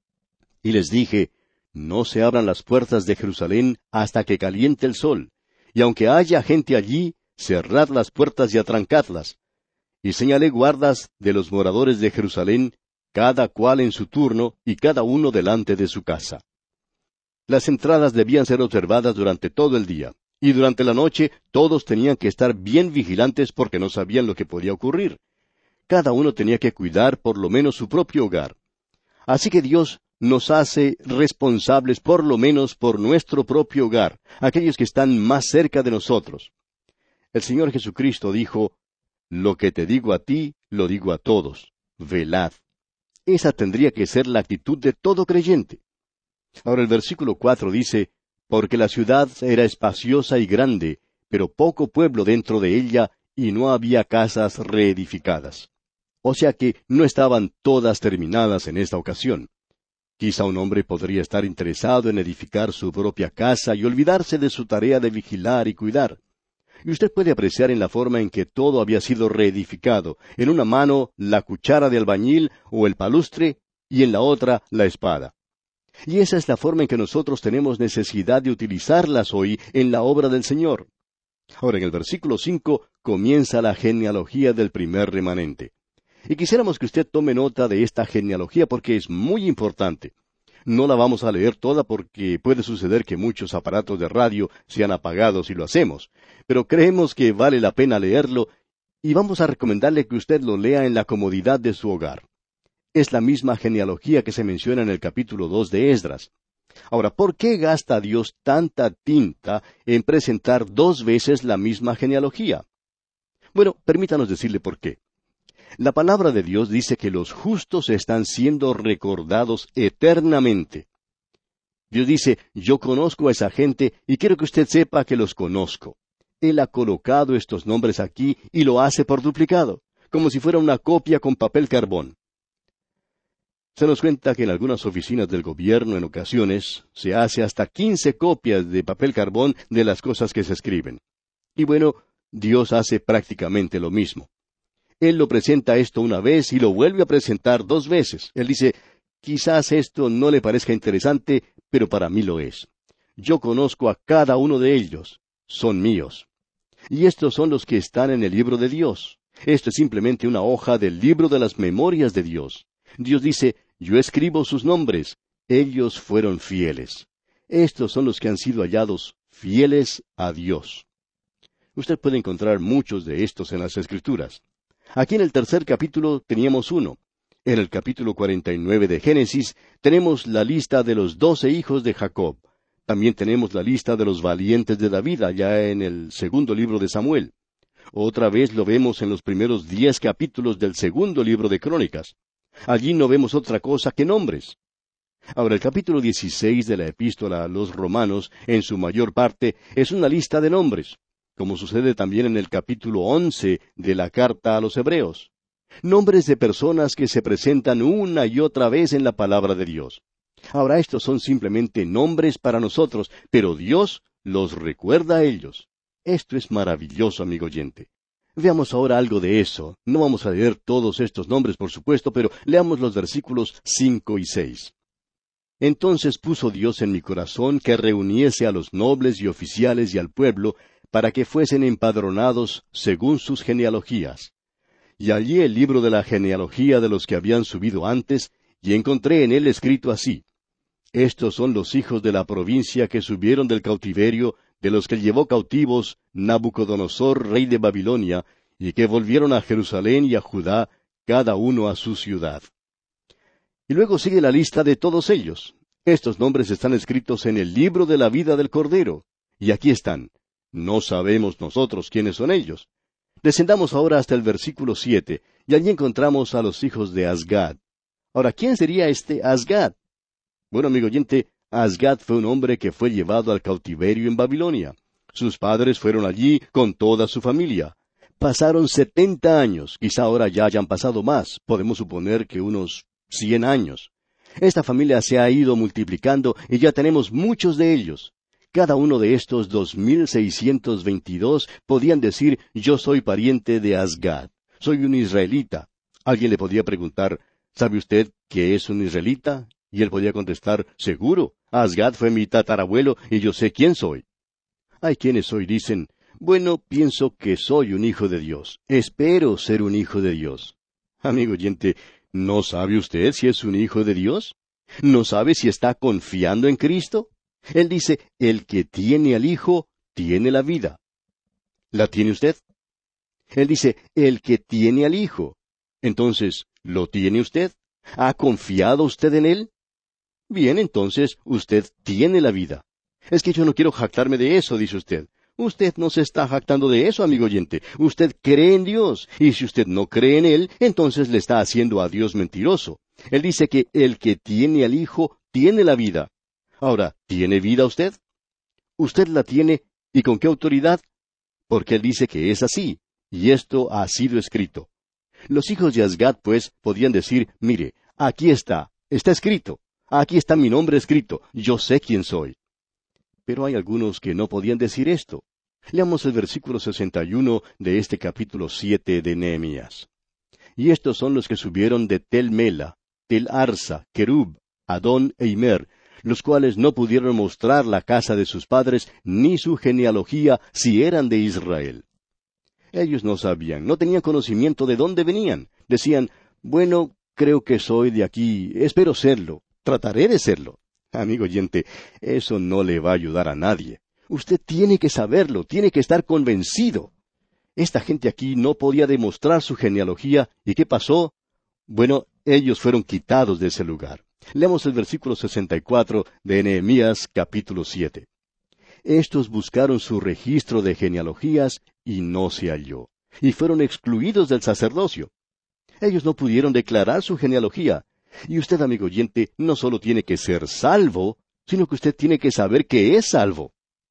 Y les dije, no se abran las puertas de Jerusalén hasta que caliente el sol, y aunque haya gente allí, cerrad las puertas y atrancadlas. Y señalé guardas de los moradores de Jerusalén, cada cual en su turno, y cada uno delante de su casa. Las entradas debían ser observadas durante todo el día, y durante la noche todos tenían que estar bien vigilantes porque no sabían lo que podía ocurrir. Cada uno tenía que cuidar por lo menos su propio hogar. Así que Dios nos hace responsables por lo menos por nuestro propio hogar, aquellos que están más cerca de nosotros. El Señor Jesucristo dijo, lo que te digo a ti, lo digo a todos, velad. Esa tendría que ser la actitud de todo creyente. Ahora el versículo 4 dice, porque la ciudad era espaciosa y grande, pero poco pueblo dentro de ella, y no había casas reedificadas. O sea que no estaban todas terminadas en esta ocasión. Quizá un hombre podría estar interesado en edificar su propia casa y olvidarse de su tarea de vigilar y cuidar. Y usted puede apreciar en la forma en que todo había sido reedificado, en una mano la cuchara de albañil o el palustre, y en la otra la espada. Y esa es la forma en que nosotros tenemos necesidad de utilizarlas hoy en la obra del Señor. Ahora, en el versículo 5 comienza la genealogía del primer remanente. Y quisiéramos que usted tome nota de esta genealogía porque es muy importante. No la vamos a leer toda porque puede suceder que muchos aparatos de radio sean apagados si lo hacemos, pero creemos que vale la pena leerlo y vamos a recomendarle que usted lo lea en la comodidad de su hogar. Es la misma genealogía que se menciona en el capítulo 2 de Esdras. Ahora, ¿por qué gasta Dios tanta tinta en presentar 2 veces la misma genealogía? Bueno, permítanos decirle por qué. La palabra de Dios dice que los justos están siendo recordados eternamente. Dios dice, yo conozco a esa gente y quiero que usted sepa que los conozco. Él ha colocado estos nombres aquí y lo hace por duplicado, como si fuera una copia con papel carbón. Se nos cuenta que en algunas oficinas del gobierno en ocasiones se hace hasta 15 copias de papel carbón de las cosas que se escriben. Y bueno, Dios hace prácticamente lo mismo. Él lo presenta esto una vez y lo vuelve a presentar 2 veces. Él dice, quizás esto no le parezca interesante, pero para mí lo es. Yo conozco a cada uno de ellos. Son míos. Y estos son los que están en el libro de Dios. Esto es simplemente una hoja del libro de las memorias de Dios. Dios dice, yo escribo sus nombres. Ellos fueron fieles. Estos son los que han sido hallados fieles a Dios. Usted puede encontrar muchos de estos en las Escrituras. Aquí en el tercer capítulo teníamos uno. En el capítulo 49 de Génesis tenemos la lista de los 12 hijos de Jacob. También tenemos la lista de los valientes de David allá en el segundo libro de Samuel. Otra vez lo vemos en los primeros 10 capítulos del segundo libro de Crónicas. Allí no vemos otra cosa que nombres. Ahora, el capítulo 16 de la Epístola a los Romanos, en su mayor parte, es una lista de nombres, como sucede también en el capítulo 11 de la Carta a los Hebreos. Nombres de personas que se presentan una y otra vez en la palabra de Dios. Ahora, estos son simplemente nombres para nosotros, pero Dios los recuerda a ellos. Esto es maravilloso, amigo oyente. Veamos ahora algo de eso. No vamos a leer todos estos nombres, por supuesto, pero leamos los versículos 5 y 6. Entonces puso Dios en mi corazón que reuniese a los nobles y oficiales y al pueblo, para que fuesen empadronados según sus genealogías. Y hallé el libro de la genealogía de los que habían subido antes, y encontré en él escrito así: Estos son los hijos de la provincia que subieron del cautiverio, de los que llevó cautivos Nabucodonosor, rey de Babilonia, y que volvieron a Jerusalén y a Judá, cada uno a su ciudad. Y luego sigue la lista de todos ellos. Estos nombres están escritos en el libro de la vida del Cordero. Y aquí están. No sabemos nosotros quiénes son ellos. Descendamos ahora hasta el versículo 7, y allí encontramos a los hijos de Azgad. Ahora, ¿quién sería este Azgad? Bueno, amigo oyente, Azgad fue un hombre que fue llevado al cautiverio en Babilonia. Sus padres fueron allí con toda su familia. Pasaron 70 años, quizá ahora ya hayan pasado más, podemos suponer que unos 100 años. Esta familia se ha ido multiplicando y ya tenemos muchos de ellos. Cada uno de estos 2,622 podían decir: yo soy pariente de Azgad, soy un israelita. Alguien le podía preguntar: ¿sabe usted qué es un israelita? Y él podía contestar: seguro, Azgad fue mi tatarabuelo y yo sé quién soy. Hay quienes hoy dicen: bueno, pienso que soy un hijo de Dios, espero ser un hijo de Dios. Amigo oyente, ¿no sabe usted si es un hijo de Dios? ¿No sabe si está confiando en Cristo? Él dice: el que tiene al Hijo, tiene la vida. ¿La tiene usted? Él dice: el que tiene al Hijo. Entonces, ¿lo tiene usted? ¿Ha confiado usted en Él? Bien, entonces, usted tiene la vida. Es que yo no quiero jactarme de eso, dice usted. Usted no se está jactando de eso, amigo oyente. Usted cree en Dios, y si usted no cree en Él, entonces le está haciendo a Dios mentiroso. Él dice que el que tiene al Hijo, tiene la vida. Ahora, ¿tiene vida usted? Usted la tiene, ¿y con qué autoridad? Porque Él dice que es así, y esto ha sido escrito. Los hijos de Azgad, pues, podían decir: mire, aquí está escrito, aquí está mi nombre escrito, yo sé quién soy. Pero hay algunos que no podían decir esto. Leamos el versículo 61 de este capítulo 7 de Nehemías. Y estos son los que subieron de Tel Mela, Tel Arsa, Kerub, Adón e Imer, los cuales no pudieron mostrar la casa de sus padres ni su genealogía si eran de Israel. Ellos no sabían, no tenían conocimiento de dónde venían. Decían: bueno, creo que soy de aquí, espero serlo, trataré de serlo. Amigo oyente, eso no le va a ayudar a nadie. Usted tiene que saberlo, tiene que estar convencido. Esta gente aquí no podía demostrar su genealogía, ¿y qué pasó? Bueno, ellos fueron quitados de ese lugar. Leamos el versículo 64 de Nehemías capítulo 7. Estos buscaron su registro de genealogías y no se halló, y fueron excluidos del sacerdocio. Ellos no pudieron declarar su genealogía. Y usted, amigo oyente, no solo tiene que ser salvo, sino que usted tiene que saber que es salvo.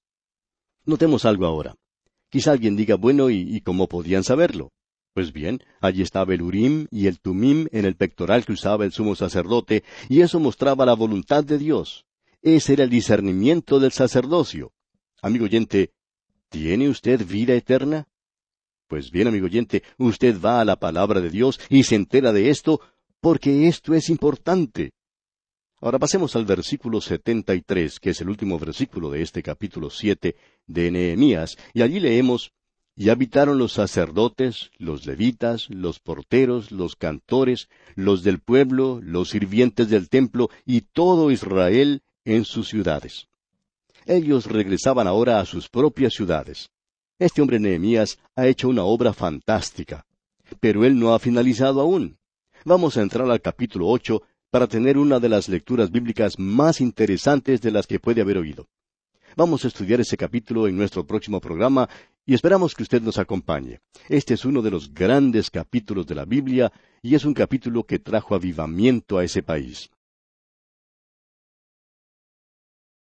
Notemos algo ahora. Quizá alguien diga: bueno, ¿y cómo podían saberlo? Pues bien, allí estaba el Urim y el Tumim en el pectoral que usaba el sumo sacerdote, y eso mostraba la voluntad de Dios. Ese era el discernimiento del sacerdocio. Amigo oyente, ¿tiene usted vida eterna? Pues bien, amigo oyente, usted va a la palabra de Dios y se entera de esto, porque esto es importante. Ahora pasemos al versículo 73, que es el último versículo de este capítulo 7 de Nehemías, y allí leemos: y habitaron los sacerdotes, los levitas, los porteros, los cantores, los del pueblo, los sirvientes del templo, y todo Israel en sus ciudades. Ellos regresaban ahora a sus propias ciudades. Este hombre Nehemías ha hecho una obra fantástica. Pero él no ha finalizado aún. Vamos a entrar al capítulo 8 para tener una de las lecturas bíblicas más interesantes de las que puede haber oído. Vamos a estudiar ese capítulo en nuestro próximo programa y esperamos que usted nos acompañe. Este es uno de los grandes capítulos de la Biblia y es un capítulo que trajo avivamiento a ese país.